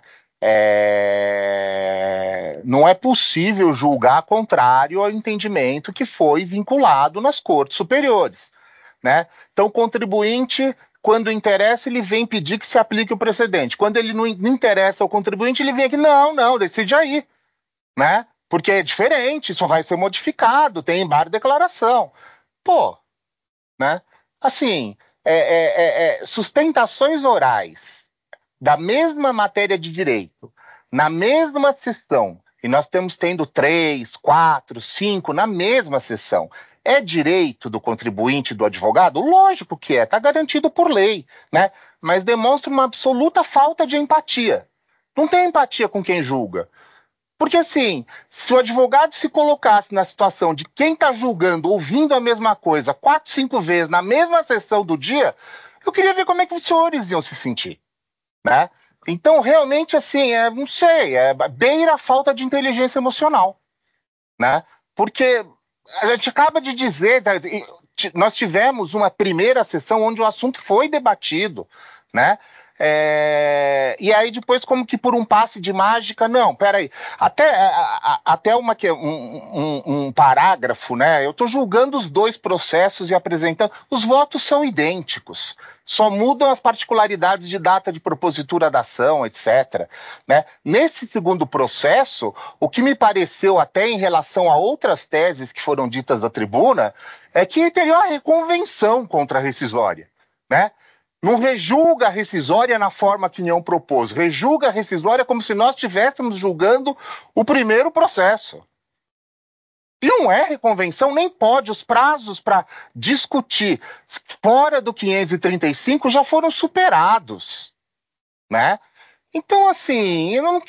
[SPEAKER 5] Não é possível julgar contrário ao entendimento que foi vinculado nas cortes superiores, né? Então, o contribuinte, quando interessa, ele vem pedir que se aplique o precedente. Quando ele não interessa ao contribuinte, ele vem aqui, não, decide aí, né? Porque é diferente, isso vai ser modificado, tem embargo de declaração. Pô, né? Assim, sustentações orais da mesma matéria de direito, na mesma sessão, e nós estamos tendo 3, 4, 5 na mesma sessão, é direito do contribuinte e do advogado? Lógico que está garantido por lei, né? Mas demonstra uma absoluta falta de empatia. Não tem empatia com quem julga. Porque, assim, se o advogado se colocasse na situação de quem está julgando, ouvindo a mesma coisa 4, 5 vezes na mesma sessão do dia, eu queria ver como é que os senhores iam se sentir, né? Então, realmente, assim, não sei, beira a falta de inteligência emocional, né? Porque a gente acaba de dizer, nós tivemos uma primeira sessão onde o assunto foi debatido, né? E aí depois, como que por um passe de mágica, não, peraí, até um parágrafo, né? Eu estou julgando os dois processos e apresentando, os votos são idênticos, só mudam as particularidades de data de propositura da ação, etc. Né? Nesse segundo processo, o que me pareceu até em relação a outras teses que foram ditas da tribuna, é que teria uma reconvenção contra a rescisória, né? Não rejulga a rescisória na forma que União propôs, rejulga a rescisória como se nós estivéssemos julgando o primeiro processo. E não é reconvenção, nem pode. Os prazos para discutir fora do 535 já foram superados, né? Então, assim,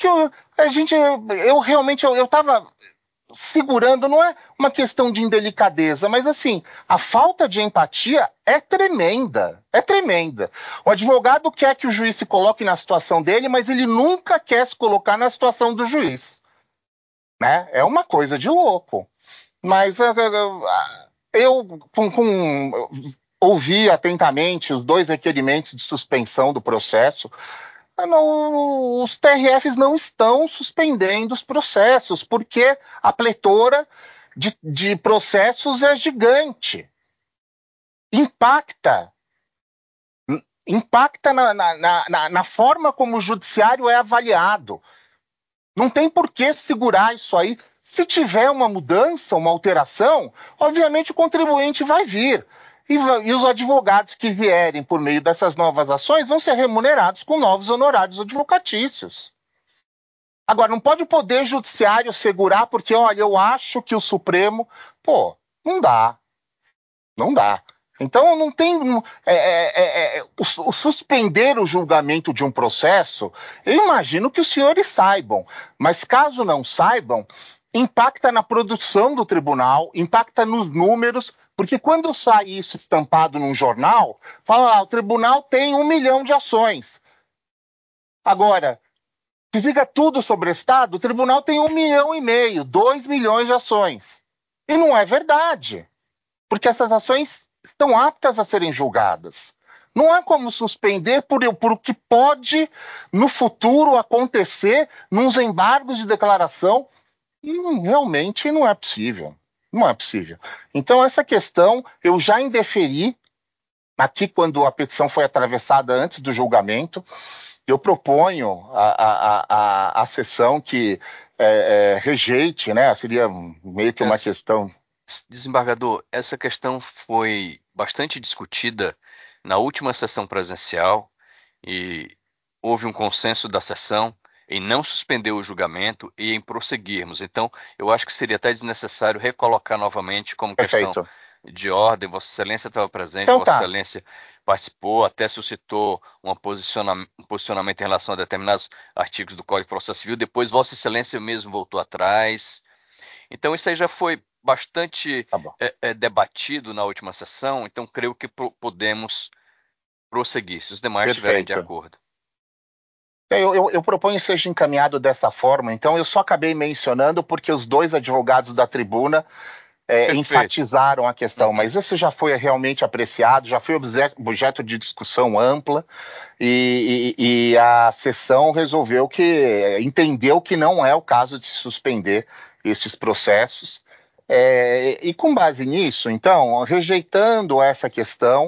[SPEAKER 5] eu realmente estava segurando, não é uma questão de indelicadeza, mas assim, a falta de empatia é tremenda, é tremenda. O advogado quer que o juiz se coloque na situação dele, mas ele nunca quer se colocar na situação do juiz, né? É uma coisa de louco. Mas eu ouvi atentamente os dois requerimentos de suspensão do processo. Os TRFs não estão suspendendo os processos, porque a pletora de processos é gigante. Impacta na forma como o judiciário é avaliado. Não tem por que segurar isso aí. Se tiver uma mudança, uma alteração, obviamente o contribuinte vai vir. E os advogados que vierem por meio dessas novas ações vão ser remunerados com novos honorários advocatícios. Agora, não pode o Poder Judiciário segurar porque, olha, eu acho que o Supremo... Pô, não dá. Não dá. Então, não tem... o suspender o julgamento de um processo, eu imagino que os senhores saibam. Mas, caso não saibam, impacta na produção do tribunal, impacta nos números, porque quando sai isso estampado num jornal, fala, o tribunal tem 1 milhão de ações. Agora, se fica tudo sobre o Estado, o tribunal tem 1,5 milhão, 2 milhões de ações. E não é verdade, porque essas ações estão aptas a serem julgadas. Não há como suspender por o que pode, no futuro, acontecer nos embargos de declaração. Realmente não é possível. Não é possível. Então, essa questão eu já indeferi aqui quando a petição foi atravessada antes do julgamento. Eu proponho a sessão que rejeite, né? Seria meio que uma questão...
[SPEAKER 2] Desembargador, essa questão foi bastante discutida na última sessão presencial e houve um consenso da sessão em não suspender o julgamento e em prosseguirmos. Então, eu acho que seria até desnecessário recolocar novamente como questão de ordem. Vossa Excelência estava presente, então, Vossa Excelência participou, até suscitou um posicionamento em relação a determinados artigos do Código de Processo Civil. Depois, Vossa Excelência mesmo voltou atrás. Então, isso aí já foi bastante debatido na última sessão. Então, creio que podemos prosseguir, se os demais estiverem de acordo.
[SPEAKER 5] Eu proponho que seja encaminhado dessa forma. Então, eu só acabei mencionando porque os dois advogados da tribuna enfatizaram a questão, mas isso já foi realmente apreciado, já foi objeto de discussão ampla e a sessão entendeu que não é o caso de se suspender estes processos. E com base nisso, então, rejeitando essa questão,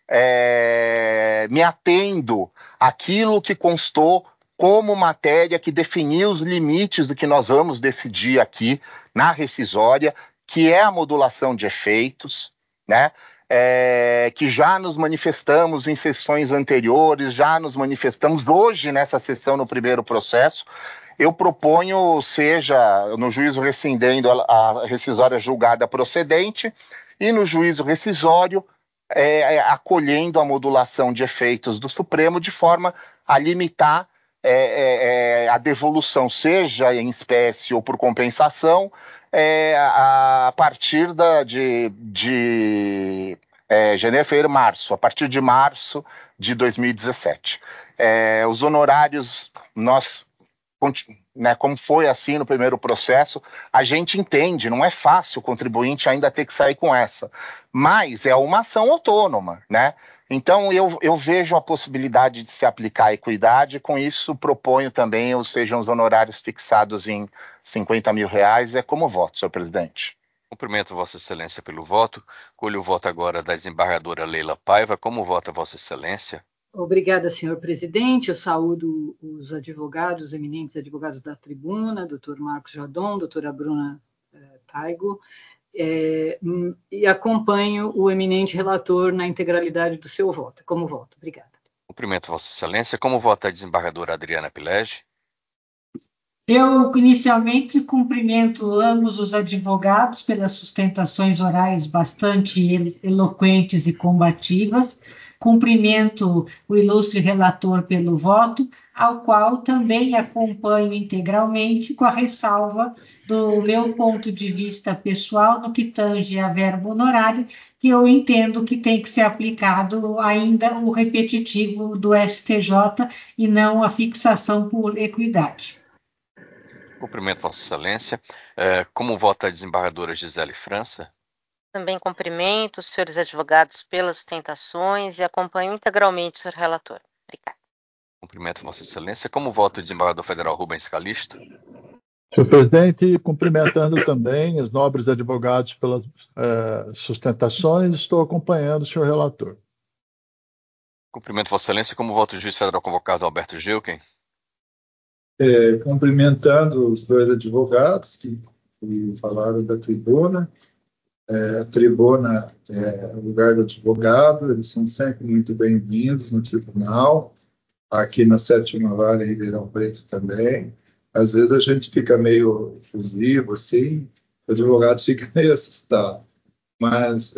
[SPEAKER 5] me atendo àquilo que constou como matéria que definiu os limites do que nós vamos decidir aqui na rescisória, que é a modulação de efeitos, né? Que já nos manifestamos em sessões anteriores, já nos manifestamos hoje nessa sessão no primeiro processo. Eu proponho, seja no juízo rescindendo a rescisória julgada procedente e no juízo rescisório acolhendo a modulação de efeitos do Supremo de forma a limitar a devolução, seja em espécie ou por compensação, a partir de janeiro, fevereiro, março, a partir de março de 2017. Os honorários nós né, como foi assim no primeiro processo, a gente entende, não é fácil o contribuinte ainda ter que sair com essa, mas é uma ação autônoma, né? Então eu vejo a possibilidade de se aplicar a equidade, com isso proponho também, ou sejam os honorários fixados em R$50 mil, é como voto, senhor presidente.
[SPEAKER 2] Cumprimento Vossa Excelência pelo voto. Colho o voto agora da desembargadora Leila Paiva. Como vota Vossa Excelência?
[SPEAKER 6] Obrigada, senhor presidente. Eu saúdo os advogados, os eminentes advogados da tribuna, doutor Marcos Jadon, doutora Bruna Taigo, e acompanho o eminente relator na integralidade do seu voto. Como voto? Obrigada.
[SPEAKER 2] Cumprimento Vossa Excelência. Como vota a desembargadora Adriana Pilege?
[SPEAKER 7] Eu, inicialmente, cumprimento ambos os advogados pelas sustentações orais bastante eloquentes e combativas. Cumprimento o ilustre relator pelo voto, ao qual também acompanho integralmente, com a ressalva do meu ponto de vista pessoal no que tange a verba honorária, que eu entendo que tem que ser aplicado ainda o repetitivo do STJ e não a fixação por equidade.
[SPEAKER 2] Cumprimento Vossa Excelência. Como vota a desembargadora Gisele França?
[SPEAKER 8] Também cumprimento os senhores advogados pelas sustentações e acompanho integralmente o senhor relator. Obrigada.
[SPEAKER 2] Cumprimento Vossa Excelência. Como vota o desembargador federal Rubens Calixto?
[SPEAKER 9] Senhor presidente, cumprimentando também os nobres advogados pelas sustentações, estou acompanhando o senhor relator.
[SPEAKER 2] Cumprimento Vossa Excelência. Como vota o juiz federal convocado Alberto Gilken?
[SPEAKER 10] Cumprimentando os dois advogados que falaram da tribuna. A tribuna é o lugar do advogado, eles são sempre muito bem-vindos no tribunal, aqui na 7ª Vara em Ribeirão Preto também. Às vezes a gente fica meio fusivo, assim, o advogado fica meio assustado, mas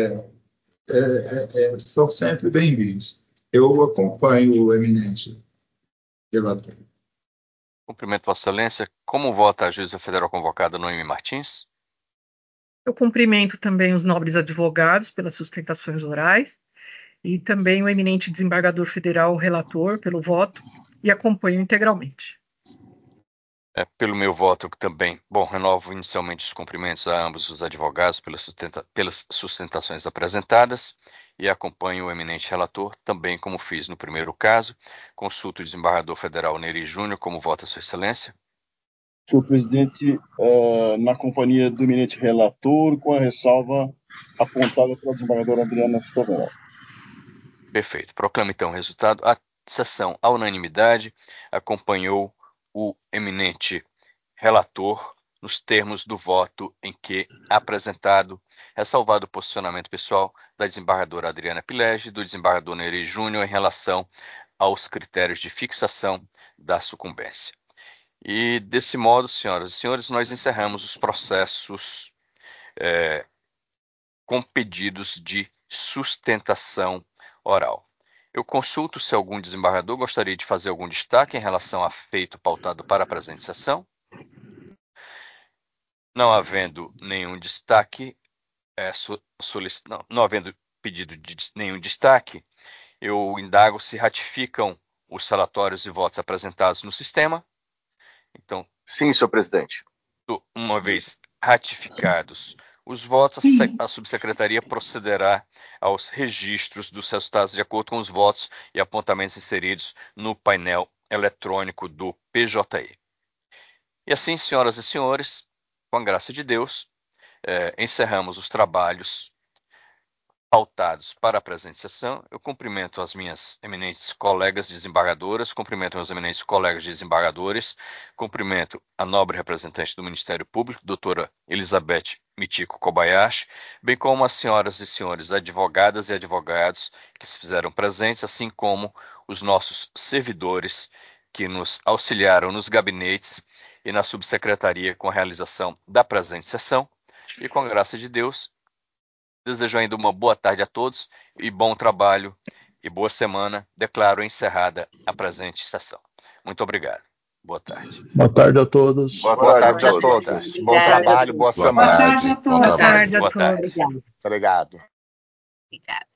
[SPEAKER 10] são sempre bem-vindos. Eu acompanho o eminente relator.
[SPEAKER 2] Cumprimento Vossa Excelência. Como vota a juíza federal convocada Noemi Martins?
[SPEAKER 11] Eu cumprimento também os nobres advogados pelas sustentações orais e também o eminente desembargador federal relator pelo voto e acompanho integralmente.
[SPEAKER 2] Pelo meu voto também. Bom, renovo inicialmente os cumprimentos a ambos os advogados pelas sustentações apresentadas e acompanho o eminente relator, também como fiz no primeiro caso. Consulto o desembargador federal Neri Júnior. Como vota Sua Excelência?
[SPEAKER 12] Senhor presidente, na companhia do eminente relator, com a ressalva apontada pela desembargadora Adriana Soberano.
[SPEAKER 2] Perfeito. Proclamo então o resultado. A sessão, à unanimidade, acompanhou o eminente relator nos termos do voto em que apresentado, ressalvado o posicionamento pessoal da desembargadora Adriana Pilege e do desembargador Neri Júnior em relação aos critérios de fixação da sucumbência. E desse modo, senhoras e senhores, nós encerramos os processos com pedidos de sustentação oral. Eu consulto se algum desembargador gostaria de fazer algum destaque em relação a feito pautado para a presente sessão. Não havendo nenhum destaque, não havendo pedido de nenhum destaque, eu indago se ratificam os relatórios e votos apresentados no sistema. Então,
[SPEAKER 3] sim, senhor presidente.
[SPEAKER 2] Uma vez ratificados os votos, a subsecretaria procederá aos registros dos resultados de acordo com os votos e apontamentos inseridos no painel eletrônico do PJE. E assim, senhoras e senhores, com a graça de Deus, encerramos os trabalhos pautados para a presente sessão. Eu cumprimento as minhas eminentes colegas desembargadoras, cumprimento meus eminentes colegas desembargadores, cumprimento a nobre representante do Ministério Público, doutora Elizabeth Michiko Kobayashi, bem como as senhoras e senhores advogadas e advogados que se fizeram presentes, assim como os nossos servidores que nos auxiliaram nos gabinetes e na subsecretaria com a realização da presente sessão. E com a graça de Deus, desejo ainda uma boa tarde a todos e bom trabalho e boa semana. Declaro encerrada a presente sessão. Muito obrigado. Boa tarde.
[SPEAKER 9] Boa tarde a todos.
[SPEAKER 5] Boa tarde a todos. Bom trabalho, boa semana.
[SPEAKER 7] Boa tarde a todos.
[SPEAKER 11] Boa tarde a
[SPEAKER 2] Boa
[SPEAKER 11] todos.
[SPEAKER 2] tarde.
[SPEAKER 5] Obrigado.
[SPEAKER 14] Obrigada.